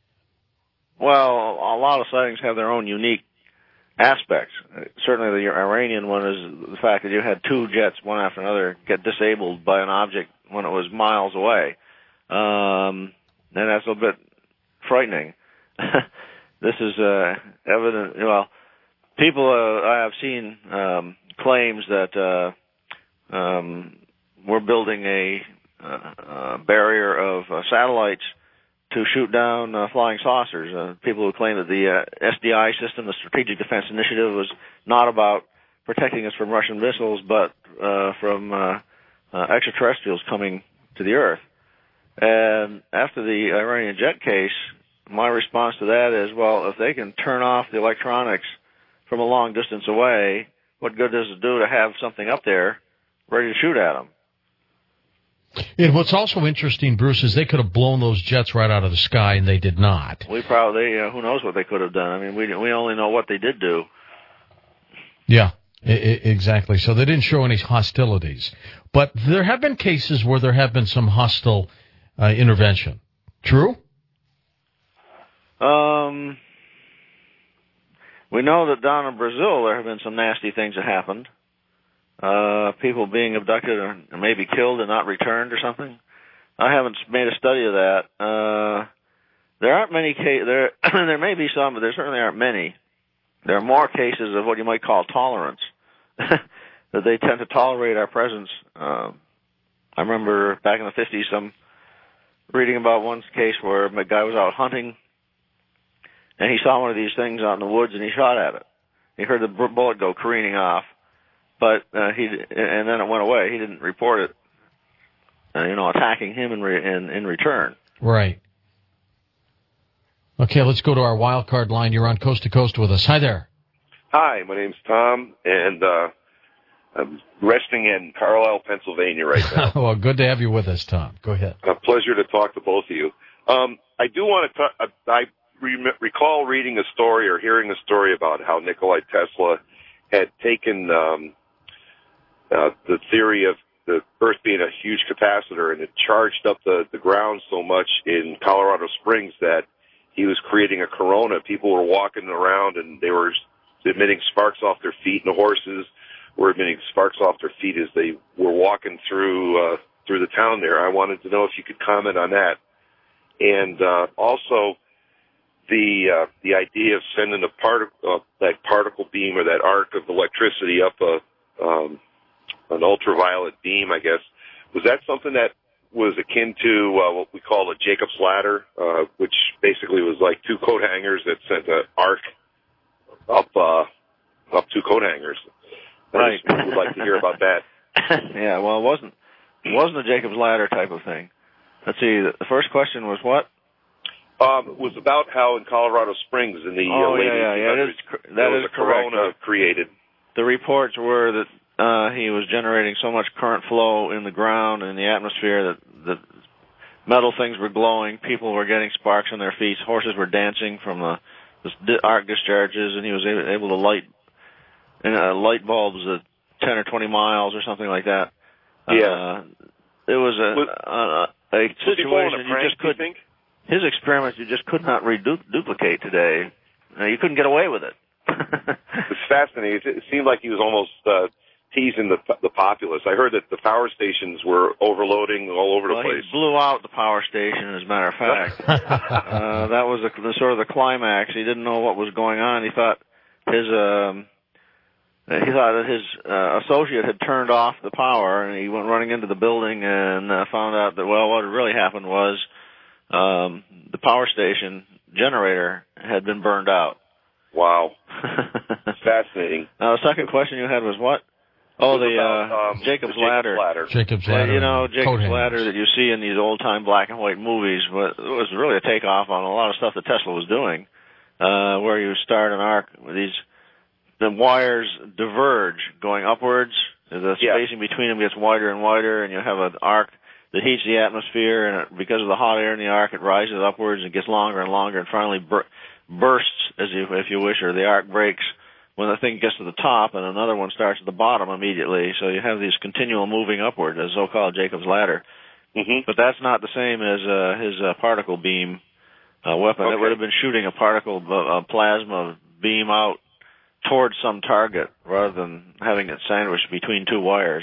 Well, a lot of sightings have their own unique aspects. Certainly the Iranian one is the fact that you had two jets, one after another, get disabled by an object when it was miles away. Um, and that's a little bit frightening. This is uh, evident, well, people uh, I have seen um, claims that uh, um, we're building a, uh, a barrier of uh, satellites to shoot down uh, flying saucers. Uh, people who claim that the uh, S D I system, the Strategic Defense Initiative, was not about protecting us from Russian missiles, but uh, from uh, uh, extraterrestrials coming to the Earth. And after the Iranian jet case, my response to that is, well, if they can turn off the electronics from a long distance away, what good does it do to have something up there ready to shoot at them? And what's also interesting, Bruce, is they could have blown those jets right out of the sky, and they did not. We probably, uh, who knows what they could have done. I mean, we we only know what they did do. Yeah, I- I- exactly. So they didn't show any hostilities. But there have been cases where there have been some hostile uh, intervention. True? Um, we know that down in Brazil there have been some nasty things that happened. Uh, people being abducted or maybe killed and not returned or something. I haven't made a study of that. Uh, there aren't many cases. There, there may be some, but there certainly aren't many. There are more cases of what you might call tolerance, that they tend to tolerate our presence. Um, I remember back in the fifties, some reading about one case where a guy was out hunting, and he saw one of these things out in the woods, and he shot at it. He heard the bullet go careening off, but uh, he and then it went away. He didn't report it, uh, you know, attacking him in, re, in in return. Right. Okay, let's go to our wild card line. You're on Coast to Coast with us. Hi there. Hi, my name's Tom, and uh, I'm resting in Carlisle, Pennsylvania right now. Well, good to have you with us, Tom. Go ahead. A pleasure to talk to both of you. Um, I do want to talk, I re- recall reading a story or hearing a story about how Nikola Tesla had taken um, uh, the theory of the Earth being a huge capacitor, and it charged up the, the ground so much in Colorado Springs that he was creating a corona. People were walking around, and they were emitting sparks off their feet, and the horses were emitting sparks off their feet as they were walking through uh, through the town there. I wanted to know if you could comment on that. And uh, also the uh, the idea of sending a part uh, that particle beam or that arc of electricity up a um, an ultraviolet beam, I guess. Was that something that was akin to uh, what we call a Jacob's ladder, uh, which basically was like two coat hangers that sent an arc up uh, up two coat hangers? I Right. just would like to hear about that. Yeah, well, it wasn't it wasn't a Jacob's ladder type of thing. Let's see. The first question was what? Um, it was about how in Colorado Springs in the Oh, uh, late yeah, yeah, yeah, that is eighteen hundreds, cor- that there was is a correct. corona created. The reports were that uh, he was generating so much current flow in the ground and in the atmosphere that that metal things were glowing, people were getting sparks on their feet, horses were dancing from the, the arc discharges, and he was able, able to light uh, light bulbs at ten or twenty miles or something like that. Yeah. Uh, it was a Was, a, a was he pulling situation a you prank, just do you couldn't. think? His experiments you just could not reduplicate today. Uh, you couldn't get away with it. It's fascinating. It, it seemed like he was almost uh, teasing the the populace. I heard that the power stations were overloading all over well, the place. he blew out the power station, as a matter of fact. uh, that was the, the sort of the climax. He didn't know what was going on. He thought his um, he thought that his uh, associate had turned off the power, and he went running into the building and uh, found out that, well, what had really happened was um, the power station generator had been burned out. Wow. Fascinating. Now, the second question you had was what? Oh, the about, uh, um, Jacob's, the Jacob's ladder. ladder. Jacob's Uh, ladder. you know, and Jacob's coat ladder hangers. that you see in these old-time black and white movies, but it was really a takeoff on a lot of stuff that Tesla was doing, uh, where you start an arc with these, the wires diverge going upwards, the Yeah. spacing between them gets wider and wider, and you have an arc that heats the atmosphere, and it, because of the hot air in the arc, it rises upwards and gets longer and longer, and finally bur- bursts, as you, if you wish, or the arc breaks when the thing gets to the top, and another one starts at the bottom immediately. So you have these continual moving upward, a so-called Jacob's ladder. Mm-hmm. But that's not the same as uh, his uh, particle beam uh, weapon. Okay. It would have been shooting a particle, a plasma beam out towards some target rather than having it sandwiched between two wires.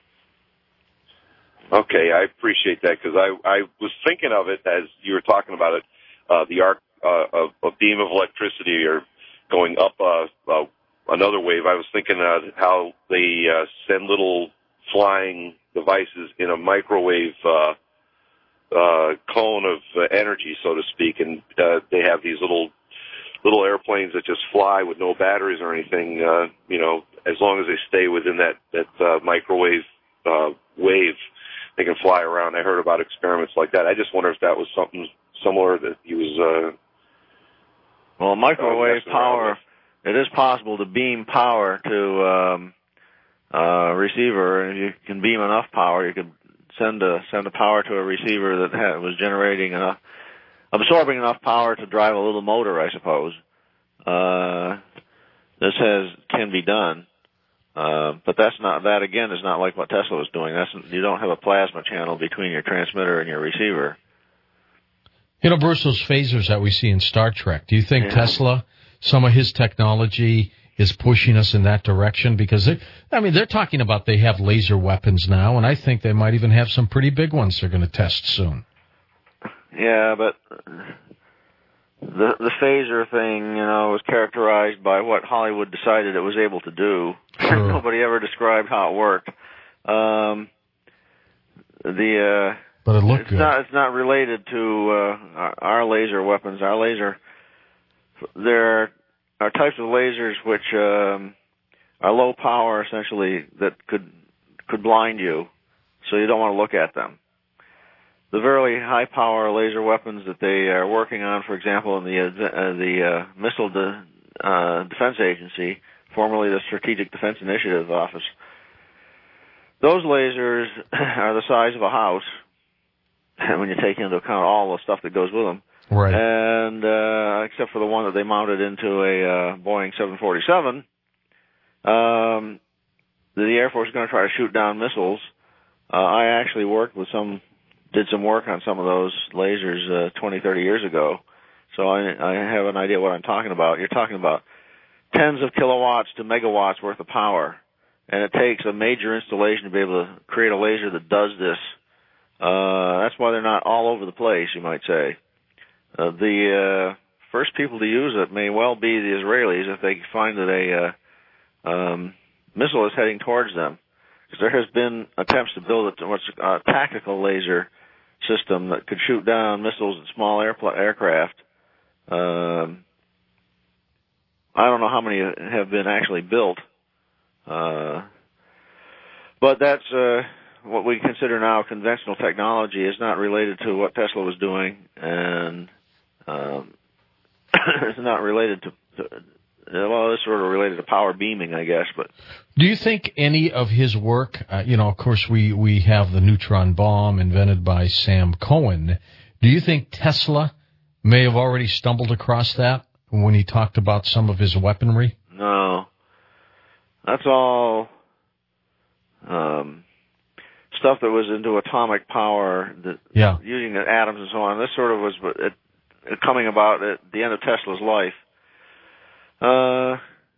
Okay, I appreciate that because I, I was thinking of it as you were talking about it, uh, the arc uh, of a beam of electricity or going up uh, uh, another wave. I was thinking uh, how they uh, send little flying devices in a microwave uh, uh, cone of uh, energy, so to speak, and uh, they have these little little airplanes that just fly with no batteries or anything. Uh, you know, as long as they stay within that that uh, microwave uh, wave, they can fly around. I heard about experiments like that. I just wonder if that was something similar that he was. Uh, Well, microwave messing around power, it is possible to beam power to um, a receiver, and if you can beam enough power, you could send a send a power to a receiver that had, was generating enough, absorbing enough power to drive a little motor, I suppose. Uh, this has can be done, uh, but that's not that again is not like what Tesla was doing. That's you don't have a plasma channel between your transmitter and your receiver. You know, Bruce, those phasers that we see in Star Trek, do you think Yeah. Tesla, some of his technology is pushing us in that direction? Because, they, I mean, they're talking about they have laser weapons now, and I think they might even have some pretty big ones they're going to test soon. Yeah, but the the phaser thing, you know, was characterized by what Hollywood decided it was able to do. Sure. Nobody ever described how it worked. Um, the uh, but it looked it's good. Not, it's not related to uh, our, our laser weapons. Our laser, there are types of lasers which um, are low power, essentially, that could could blind you, so you don't want to look at them. The very high power laser weapons that they are working on, for example, in the uh, the uh, Missile De, uh, Defense Agency, formerly the Strategic Defense Initiative Office, those lasers are the size of a house when you take into account all the stuff that goes with them. Right. And uh, except for the one that they mounted into a uh, Boeing seven forty-seven, um, the Air Force is going to try to shoot down missiles. Uh, I actually worked with some, did some work on some of those lasers uh, twenty, thirty years ago, so I, I have an idea what I'm talking about. You're talking about tens of kilowatts to megawatts worth of power, and it takes a major installation to be able to create a laser that does this. Uh, that's why they're not all over the place, you might say. Uh, the uh, first people to use it may well be the Israelis if they find that a uh, um, missile is heading towards them. Because there has been attempts to build a, what's a tactical laser system that could shoot down missiles and small airpl- aircraft. Um, I don't know how many have been actually built. Uh, but that's uh, what we consider now conventional technology. Is not related to what Tesla was doing, and um, it's not related to, to, well, it's sort of related to power beaming, I guess. But do you think any of his work, uh, you know, of course, we, we have the neutron bomb invented by Sam Cohen. Do you think Tesla may have already stumbled across that when he talked about some of his weaponry? No. That's all um, stuff that was into atomic power, that, yeah. using the atoms and so on. This sort of was it, it coming about at the end of Tesla's life. Uh,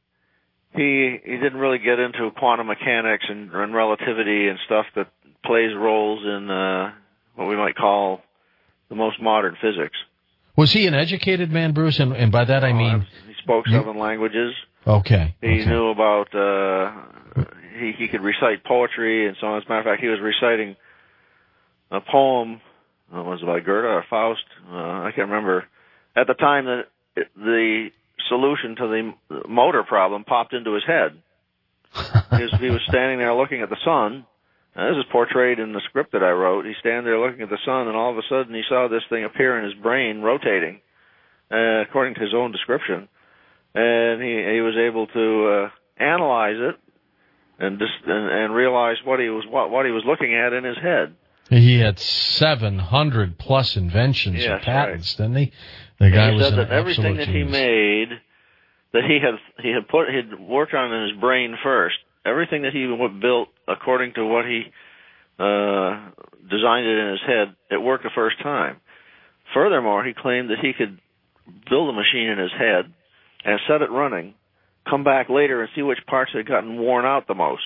he he didn't really get into quantum mechanics and, and relativity and stuff that plays roles in uh, what we might call the most modern physics. Was he an educated man, Bruce? And, and by that I mean... Oh, he spoke you, seven languages. Okay. He okay. knew about... Uh, he, he could recite poetry and so on. As a matter of fact, he was reciting a poem. Uh, was it by Goethe or Faust? Uh, I can't remember. At the time that it, the solution to the motor problem popped into his head. he, was, he was standing there looking at the sun. Now, this is portrayed in the script that I wrote. He's standing there looking at the sun, and all of a sudden he saw this thing appear in his brain, rotating, uh, according to his own description. And he, he was able to uh, analyze it and, just, and and realize what he was what, what he was looking at in his head. He had seven hundred plus inventions yes, or patents, right. didn't he? The and guy he was said an that everything that genius. he made, that he had he had put he'd worked on in his brain first. Everything that he built according to what he uh, designed it in his head, it worked the first time. Furthermore, he claimed that he could build a machine in his head and set it running, come back later and see which parts had gotten worn out the most.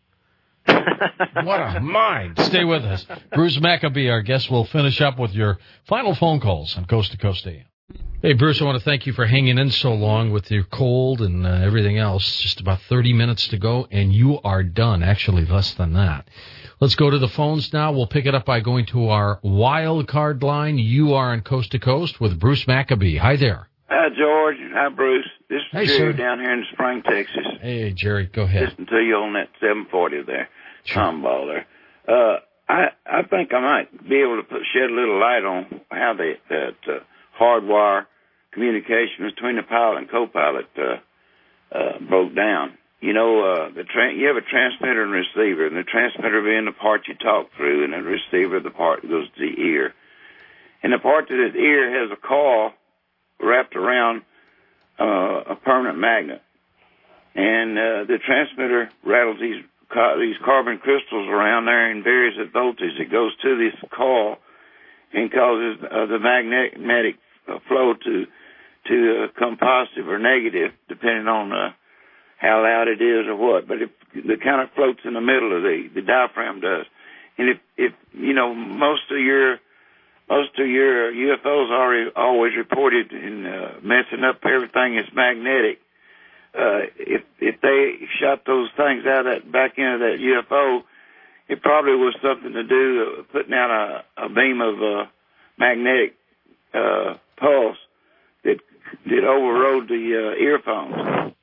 What a mind. Stay with us. Bruce Maccabee, our guest, will finish up with your final phone calls on Coast to Coast A M. Hey, Bruce, I want to thank you for hanging in so long with your cold and uh, everything else. Just about thirty minutes to go, and you are done. Actually, less than that. Let's go to the phones now. We'll pick it up by going to our wild card line. You are on Coast to Coast with Bruce Maccabee. Hi there. Hi, George. Hi, Bruce. This is hey, Jerry sir. down here in Spring, Texas. Hey, Jerry, go ahead. Listen to you on that seven forty there, sure. Tomball there. Uh, I I think I might be able to put, shed a little light on how the, that uh, hardwire communication between the pilot and co-pilot uh, uh, broke down. You know, uh, the tra- you have a transmitter and receiver, and the transmitter being the part you talk through, and the receiver the part that goes to the ear. And the part to the ear has a coil wrapped around uh, a permanent magnet. And uh, the transmitter rattles these ca- these carbon crystals around there and varies the voltage. It goes to this coil and causes uh, the magnetic uh, flow to to uh, come positive or negative, depending on uh, how loud it is or what. But it, it kind of floats in the middle of the, the diaphragm does. And if, if, you know, most of your, most of your U F Os already always reported in uh, messing up everything that's magnetic. Uh, if, if they shot those things out of that back end of that U F O it probably was something to do uh, putting out a, a beam of uh, magnetic uh, pulse that that overrode the uh, earphones.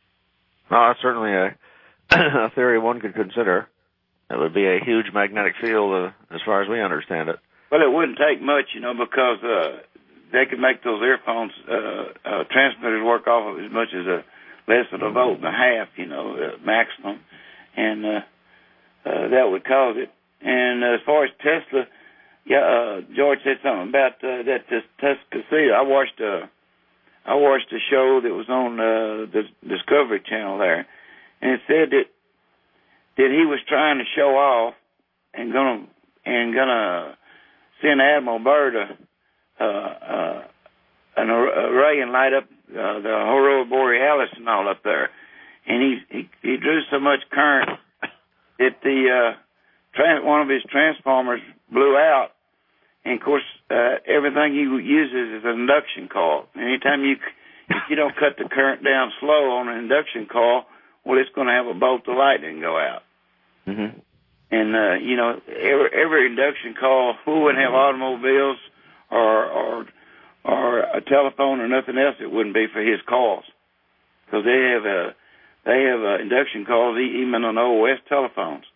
Oh, that's certainly a, a theory one could consider. It would be a huge magnetic field, uh, as far as we understand it. Well, it wouldn't take much, you know, because uh, they could make those earphones uh, uh, transmitters work off of as much as a less than a volt and a half, you know, uh, maximum, and uh, uh, that would cause it. And uh, as far as Tesla, yeah, uh, George said something about uh, that Tesla Casino. I watched a, I watched a show that was on uh, the Discovery Channel there, and it said that that he was trying to show off and gonna and gonna send Admiral Byrd a, uh, uh, an array and light up uh, the Aurora Borealis and all up there, and he he, he drew so much current that the uh, trans- one of his transformers blew out, and of course uh, everything he uses is an induction coil. Anytime you if you don't cut the current down slow on an induction coil, well, it's going to have a bolt of lightning go out. Mm-hmm. And, uh, you know, every, every induction coil, who wouldn't have automobiles or, or, or a telephone or nothing else, it wouldn't be for his coils. Because they have, uh, they have uh, induction coils even on O S telephones.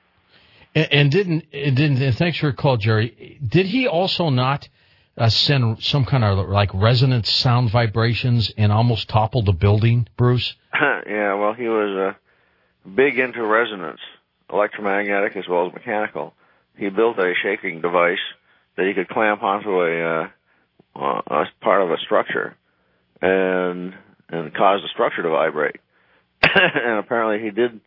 And, and didn't, and didn't, and thanks for your call, Jerry. Did he also not uh, send some kind of like resonant sound vibrations and almost topple the building, Bruce? Yeah, well, he was uh, big into resonance, electromagnetic as well as mechanical. He built a shaking device that he could clamp onto a, uh, uh, a part of a structure and and cause the structure to vibrate. And apparently he did.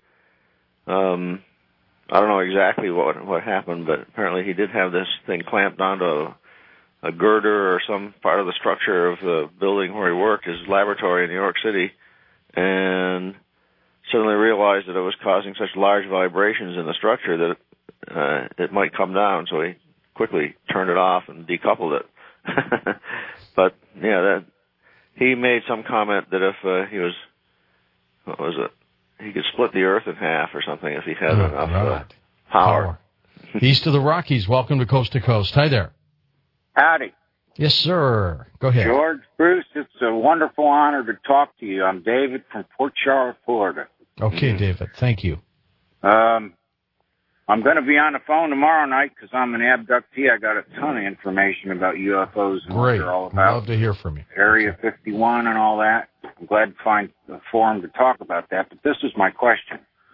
Um, I don't know exactly what what happened, but apparently he did have this thing clamped onto a, a girder or some part of the structure of the building where he worked, his laboratory in New York City, and suddenly realized that it was causing such large vibrations in the structure that uh, it might come down, so he quickly turned it off and decoupled it. But, yeah, that he made some comment that if uh, he was, what was it, he could split the earth in half or something if he had oh, enough right. uh, power. power. East of the Rockies, welcome to Coast to Coast. Hi there. Howdy. Yes, sir. Go ahead. George, Bruce, it's a wonderful honor to talk to you. I'm David from Port Charlotte, Florida. Okay, David. Thank you. Um, I'm going to be on the phone tomorrow night because I'm an abductee. I got a ton of information about U F Os and Great. what they're all about. Love to hear from you. Area fifty-one and all that. I'm glad to find a forum to talk about that. But this is my question.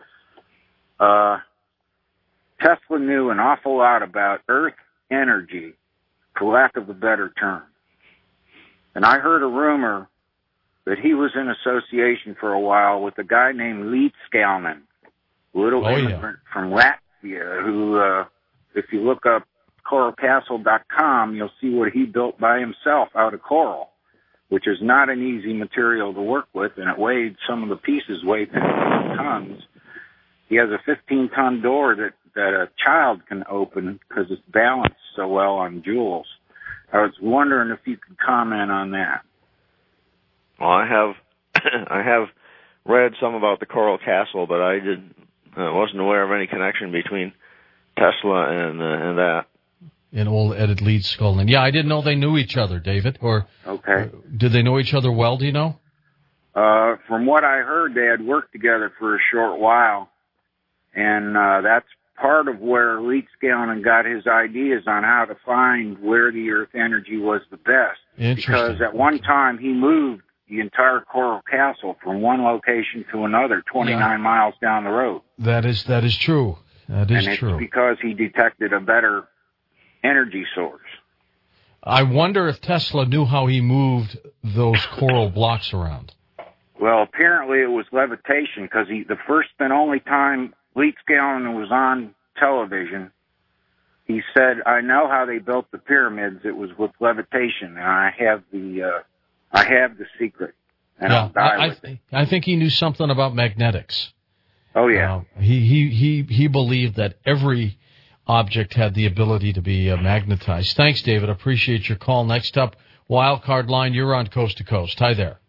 Uh, Tesla knew an awful lot about Earth energy, for lack of a better term. And I heard a rumor that he was in association for a while with a guy named Leet Skalman, a little oh, immigrant yeah. from Latvia, who, uh, if you look up coral castle dot com, you'll see what he built by himself out of coral, which is not an easy material to work with, and it weighed, some of the pieces weighed fifteen tons. He has a fifteen-ton door that, that a child can open because it's balanced so well on jewels. I was wondering if you could comment on that. Well, I have I have read some about the Coral Castle, but I did uh, wasn't aware of any connection between Tesla and uh, and that. And old Ed Leet Skalman. Yeah, I didn't know they knew each other, David. Or okay, uh, did they know each other well? Do you know? Uh, from what I heard, they had worked together for a short while, and uh, that's part of where Leet Skalman got his ideas on how to find where the Earth energy was the best. Interesting. Because at one time he moved the entire Coral Castle from one location to another, twenty-nine yeah. miles down the road. That is that is true. That is and it's true. because he detected a better energy source. I wonder if Tesla knew how he moved those coral blocks around. Well, apparently it was levitation, because he the first and only time Leet Skalman was on television, he said, "I know how they built the pyramids. It was with levitation, and I have the uh, I have the secret." And yeah, I'll die I, with I, it. I think he knew something about magnetics. Oh yeah, uh, he he he he believed that every object had the ability to be uh, magnetized. Thanks, David. Appreciate your call. Next up, Wildcard Line. You're on Coast to Coast. Hi there. This is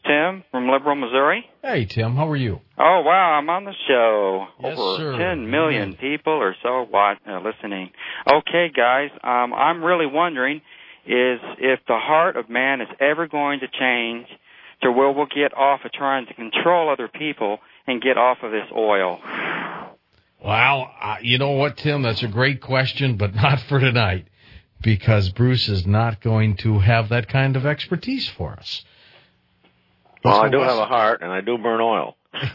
Tim from Liberal, Missouri. Hey, Tim, how are you? Oh, wow, I'm on the show. Yes, Over sir. ten million Amen. people or so what, uh, listening. Okay, guys, um, I'm really wondering is if the heart of man is ever going to change to where we'll get off of trying to control other people and get off of this oil. Wow, uh, you know what, Tim? That's a great question, but not for tonight, because Bruce is not going to have that kind of expertise for us. Well, Let's I do go have west. a heart, and I do burn oil.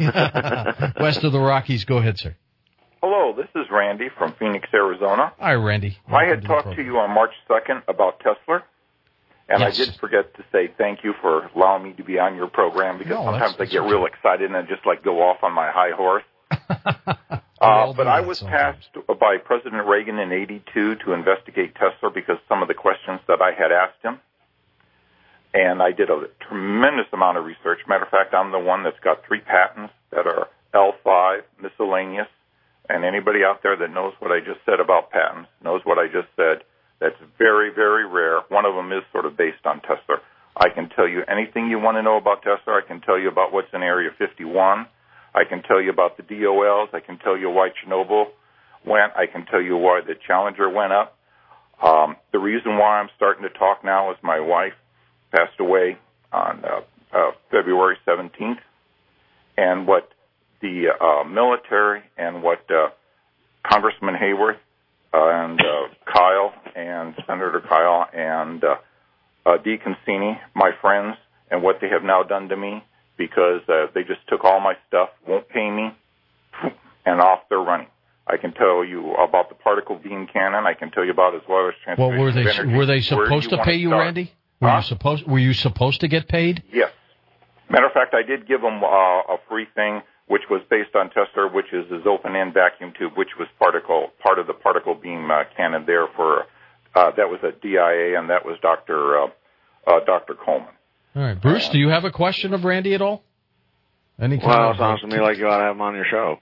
West of the Rockies, go ahead, sir. Hello, this is Randy from Phoenix, Arizona. Hi, Randy. I Welcome had to the talked program. to you on March second about Tesla, and Yes. I did forget to say thank you for allowing me to be on your program, because No, sometimes I that's- get that's real okay. excited and just like go off on my high horse. We Uh, all but do I that was sometimes. tasked by President Reagan in eighty-two to investigate Tesla because some of the questions that I had asked him. And I did a tremendous amount of research. Matter of fact, I'm the one that's got three patents that are L five, miscellaneous. And anybody out there that knows what I just said about patents knows what I just said. That's very, very rare. One of them is sort of based on Tesla. I can tell you anything you want to know about Tesla. I can tell you about what's in Area fifty-one. I can tell you about the D O Ls. I can tell you why Chernobyl went. I can tell you why the Challenger went up. Um, the reason why I'm starting to talk now is my wife passed away on uh, uh, February seventeenth, and what the uh, military and what uh, Congressman Hayworth uh, and uh, Kyle and Senator Kyle and uh, uh, Deacon Cini, my friends, and what they have now done to me, because uh, they just took all my stuff, won't pay me, and off they're running. I can tell you about the particle beam cannon. I can tell you about as well as Well, transmission were they of energy. were they Where do supposed to want pay you, start? Randy? Were Huh? you supposed Were you supposed to get paid? Yes. Matter of fact, I did give them uh, a free thing, which was based on Tesla, which is his open-end vacuum tube, which was particle part of the particle beam uh, cannon there for uh, that was a D I A, and that was Doctor Uh, uh, Doctor Coleman. All right, Bruce, do you have a question of Randy at all? Any kind Well, of, it sounds to me like you ought to have him on your show.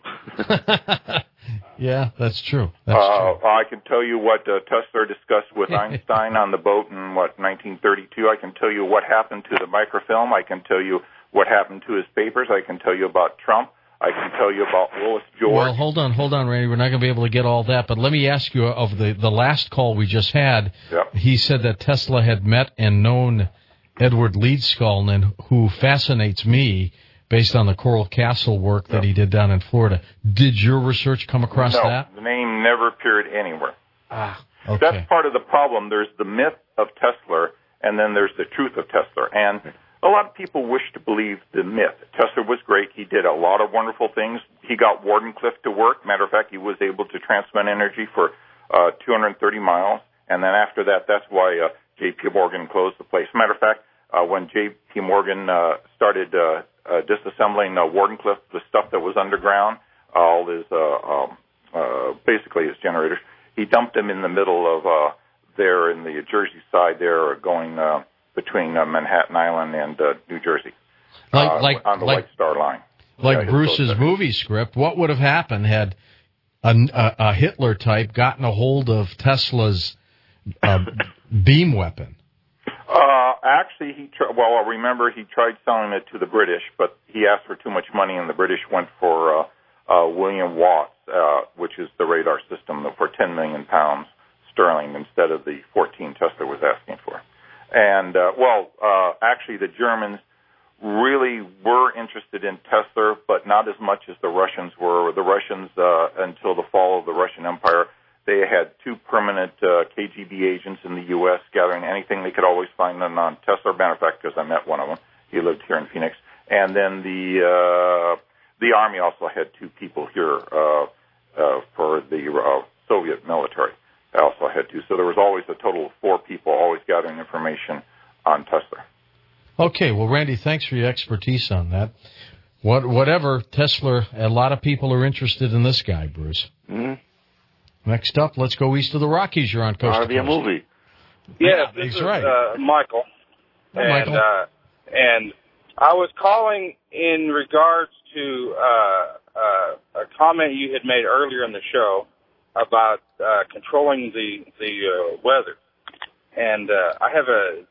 Yeah, that's true. That's Uh, true. I can tell you what uh, Tesla discussed with Einstein on the boat in, what, nineteen thirty-two. I can tell you what happened to the microfilm. I can tell you what happened to his papers. I can tell you about Trump. I can tell you about Willis George. Well, hold on, hold on, Randy. We're not going to be able to get all that, but let me ask you of the, the last call we just had. Yep. He said that Tesla had met and known Edward Leedskalnin, who fascinates me based on the Coral Castle work that Yep. he did down in Florida. Did your research come across no, that? the name never appeared anywhere. Ah, okay. That's part of the problem. There's the myth of Tesla, and then there's the truth of Tesla. And a lot of people wish to believe the myth. Tesla was great. He did a lot of wonderful things. He got Wardenclyffe to work. Matter of fact, he was able to transmit energy for uh, two hundred thirty miles. And then after that, that's why uh, J P. Morgan closed the place. Matter of fact, uh, when J P. Morgan uh, started uh, uh, disassembling uh, Wardenclyffe, the stuff that was underground, all his uh, um, uh, basically his generators, he dumped them in the middle of uh, there in the Jersey side there, going uh, between uh, Manhattan Island and uh, New Jersey, Like, uh, like, on the like, White Star Line. like Yeah, his Bruce's boat- movie script, what would have happened had a, a, a Hitler type gotten a hold of Tesla's uh, beam weapon? Uh, actually, he tr- well, I remember he tried selling it to the British, but he asked for too much money, and the British went for uh, uh, William Watts, uh, which is the radar system, for ten million pounds sterling instead of the fourteen Tesla was asking for. And uh, well, uh, actually, the Germans really were interested in Tesla, but not as much as the Russians were. The Russians, uh, until the fall of the Russian Empire, they had two permanent uh, K G B agents in the U S gathering anything they could always find on, on Tesla. Matter of fact, because I met one of them, he lived here in Phoenix. And then the uh, the Army also had two people here uh, uh, for the uh, Soviet military. They also had two. So there was always a total of four people always gathering information on Tesla. Okay, well, Randy, thanks for your expertise on that. What, whatever, Tesla, a lot of people are interested in this guy, Bruce. Mm-hmm. Next up, let's go east of the Rockies. You're on Coast Ought to to be a Coast. movie. Yeah, That's this is right. uh, Michael. Hi, and, Michael. Uh, and I was calling in regards to uh, uh, a comment you had made earlier in the show about uh, controlling the the uh, weather. And uh, I have a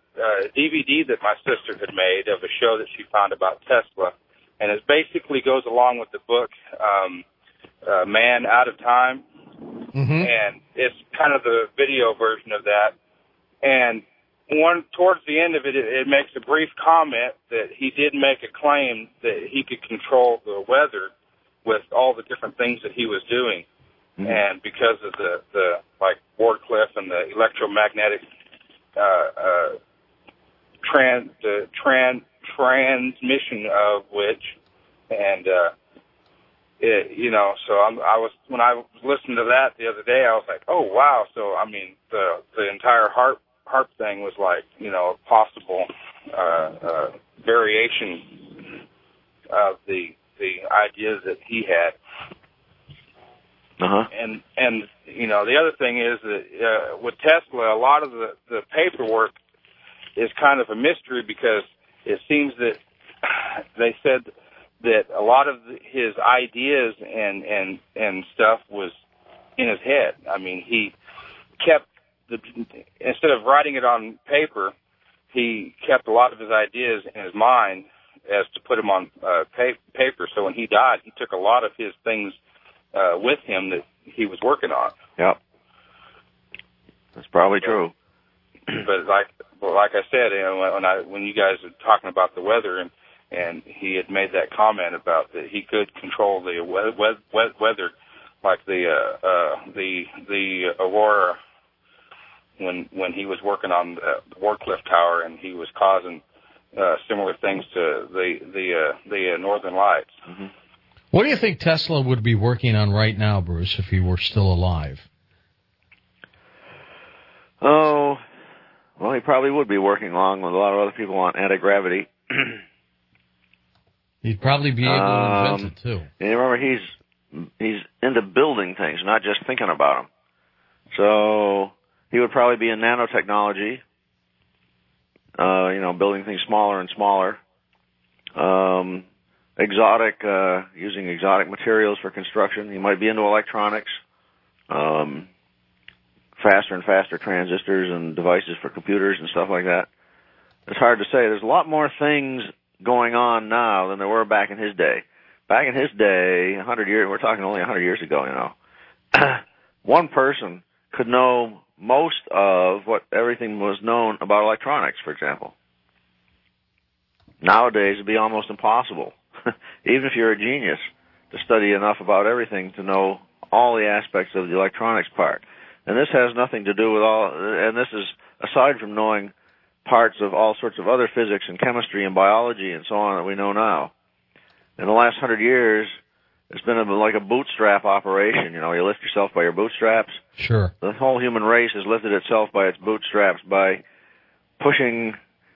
uh, D V D that my sister had made of a show that she found about Tesla, and it basically goes along with the book um, uh, Man Out of Time, mm-hmm. and it's kind of the video version of that. And one towards the end of it, it, it makes a brief comment that he did make a claim that he could control the weather with all the different things that he was doing. Mm-hmm. And because of the, the like Wardcliffe and the electromagnetic uh, uh, trans, the tran, transmission of which, and uh, it, you know, so I'm, I was when I was listening to that the other day, I was like, oh wow. So I mean, the the entire HAARP HAARP thing was like, you know, a possible uh, uh, variation of the the ideas that he had. Uh-huh. And and you know, the other thing is that uh, with Tesla, a lot of the the paperwork is kind of a mystery because it seems that they said that a lot of his ideas and and and stuff was in his head. I mean, he kept the instead of writing it on paper, he kept a lot of his ideas in his mind as to put them on uh, pa- paper. So when he died, he took a lot of his things uh, with him that he was working on. Yep, that's probably true. But like, well, like I said, you know, when I when you guys were talking about the weather, and and he had made that comment about that he could control the we- we- weather, like the uh, uh, the the aurora when when he was working on the Wardcliffe Tower, and he was causing uh, similar things to the the uh, the uh, Northern Lights. Mm-hmm. What do you think Tesla would be working on right now, Bruce, if he were still alive? Oh, well, he probably would be working along with a lot of other people on anti-gravity. He'd probably be able to um, invent it, too. And remember, he's he's into building things, not just thinking about them. So he would probably be in nanotechnology, uh, you know, building things smaller and smaller. Um, exotic, uh, using exotic materials for construction. He might be into electronics, um, faster and faster transistors and devices for computers and stuff like that. It's hard to say. There's a lot more things going on now than there were back in his day. Back in his day, a hundred years, we're talking only a hundred years ago, you know, one person could know most of what everything was known about electronics, for example. Nowadays, it'd be almost impossible, even if you're a genius, to study enough about everything to know all the aspects of the electronics part. And this has nothing to do with all, and this is aside from knowing parts of all sorts of other physics and chemistry and biology and so on that we know now. In the last hundred years, it's been a, like a bootstrap operation. You know, you lift yourself by your bootstraps. Sure. The whole human race has lifted itself by its bootstraps by pushing,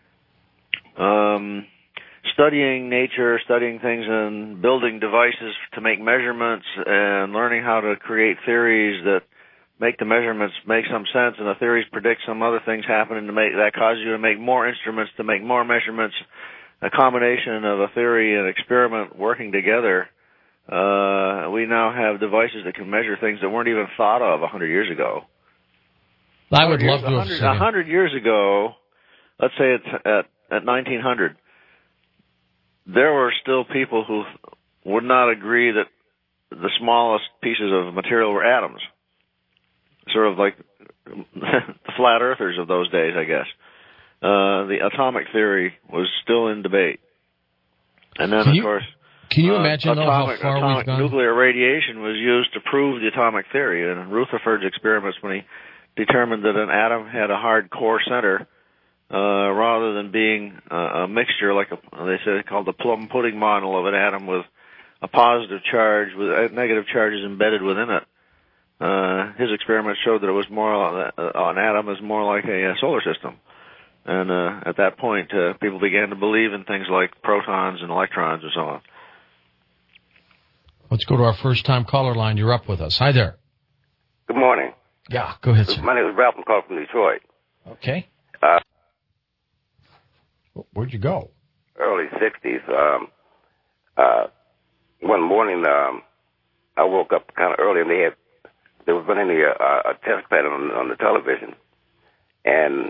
um, studying nature, studying things, and building devices to make measurements and learning how to create theories that make the measurements make some sense, and the theories predict some other things happening to make that cause you to make more instruments to make more measurements. A combination of a theory and experiment working together. Uh, we now have devices that can measure things that weren't even thought of a hundred years ago. I would love years, to have seen A hundred years ago, let's say it's at, at nineteen hundred, there were still people who would not agree that the smallest pieces of material were atoms. Sort of like the flat earthers of those days, I guess. Uh, the atomic theory was still in debate. And then, can of you, course, can you uh, imagine atomic, how far atomic we've gone? nuclear radiation was used to prove the atomic theory. And Rutherford's experiments, when he determined that an atom had a hard core center, uh, rather than being a, a mixture, like a, they said, called the plum pudding model of an atom with a positive charge with uh, negative charges embedded within it. Uh, his experiments showed that it was more, uh, an atom is more like a, a solar system. And uh, at that point, uh, people began to believe in things like protons and electrons and so on. Let's go to our first-time caller line. You're up with us. Hi there. Good morning. Yeah, go ahead, sir. My name is Ralph. I'm calling from Detroit. Okay. Uh, Where'd you go? Early sixties. Um, uh, one morning, um, I woke up kind of early, and they had they were running a, a test pattern on, on the television, and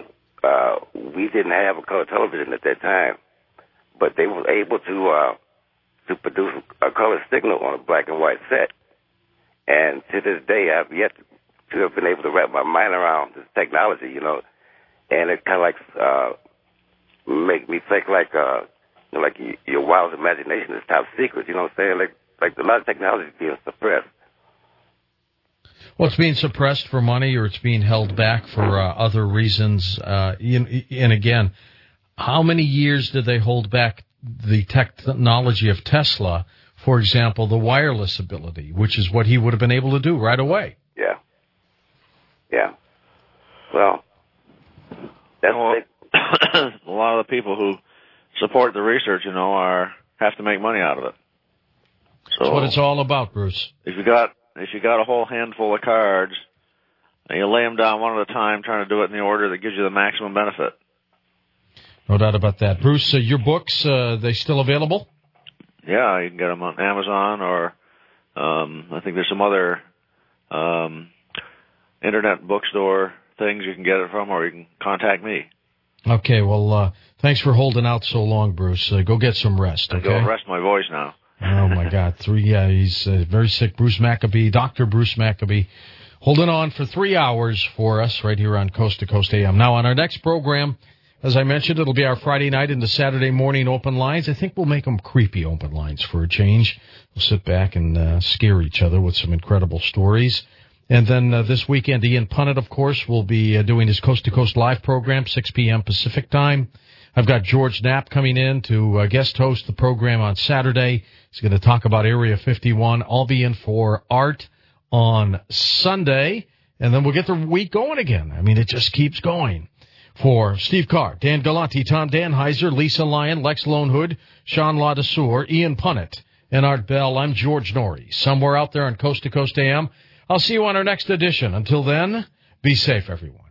uh, we didn't have a color television at that time, but they were able to uh, to produce a color signal on a black and white set. And to this day, I've yet to have been able to wrap my mind around this technology, you know. And it kind of like uh, make me think like uh, you know, like your wildest imagination is top secret. You know what I'm saying? Like like a lot of technology is being suppressed. Well, it's being suppressed for money, or it's being held back for uh, other reasons. Uh, and again, how many years did they hold back the technology of Tesla? For example, the wireless ability, which is what he would have been able to do right away. Yeah. Yeah. Well, that's well, a lot of the people who support the research, you know, are have to make money out of it. So that's what it's all about, Bruce. If you got if you got a whole handful of cards, and you lay them down one at a time, trying to do it in the order that gives you the maximum benefit. No doubt about that, Bruce. Uh, your books, uh, they still available? Yeah, you can get them on Amazon, or um, I think there's some other um, internet bookstore things you can get it from, or you can contact me. Okay, well, uh, thanks for holding out so long, Bruce. Uh, go get some rest, okay? Go rest my voice now. Oh, my God. Three. Yeah, he's uh, very sick. Bruce Maccabee, Doctor Bruce Maccabee, holding on for three hours for us right here on Coast to Coast A M. Now, on our next program, as I mentioned, it'll be our Friday night into Saturday morning open lines. I think we'll make them creepy open lines for a change. We'll sit back and uh, scare each other with some incredible stories. And then uh, this weekend, Ian Punnett, of course, will be uh, doing his Coast to Coast live program, six p.m. Pacific time. I've got George Knapp coming in to uh, guest host the program on Saturday. He's going to talk about Area fifty-one. I'll be in for Art on Sunday. And then we'll get the week going again. I mean, it just keeps going. For Steve Carr, Dan Galante, Tom Danheiser, Lisa Lyon, Lex Lonehood, Sean Ladesseur, Ian Punnett, and Art Bell, I'm George Norrie. Somewhere out there on Coast to Coast A M. I'll see you on our next edition. Until then, be safe, everyone.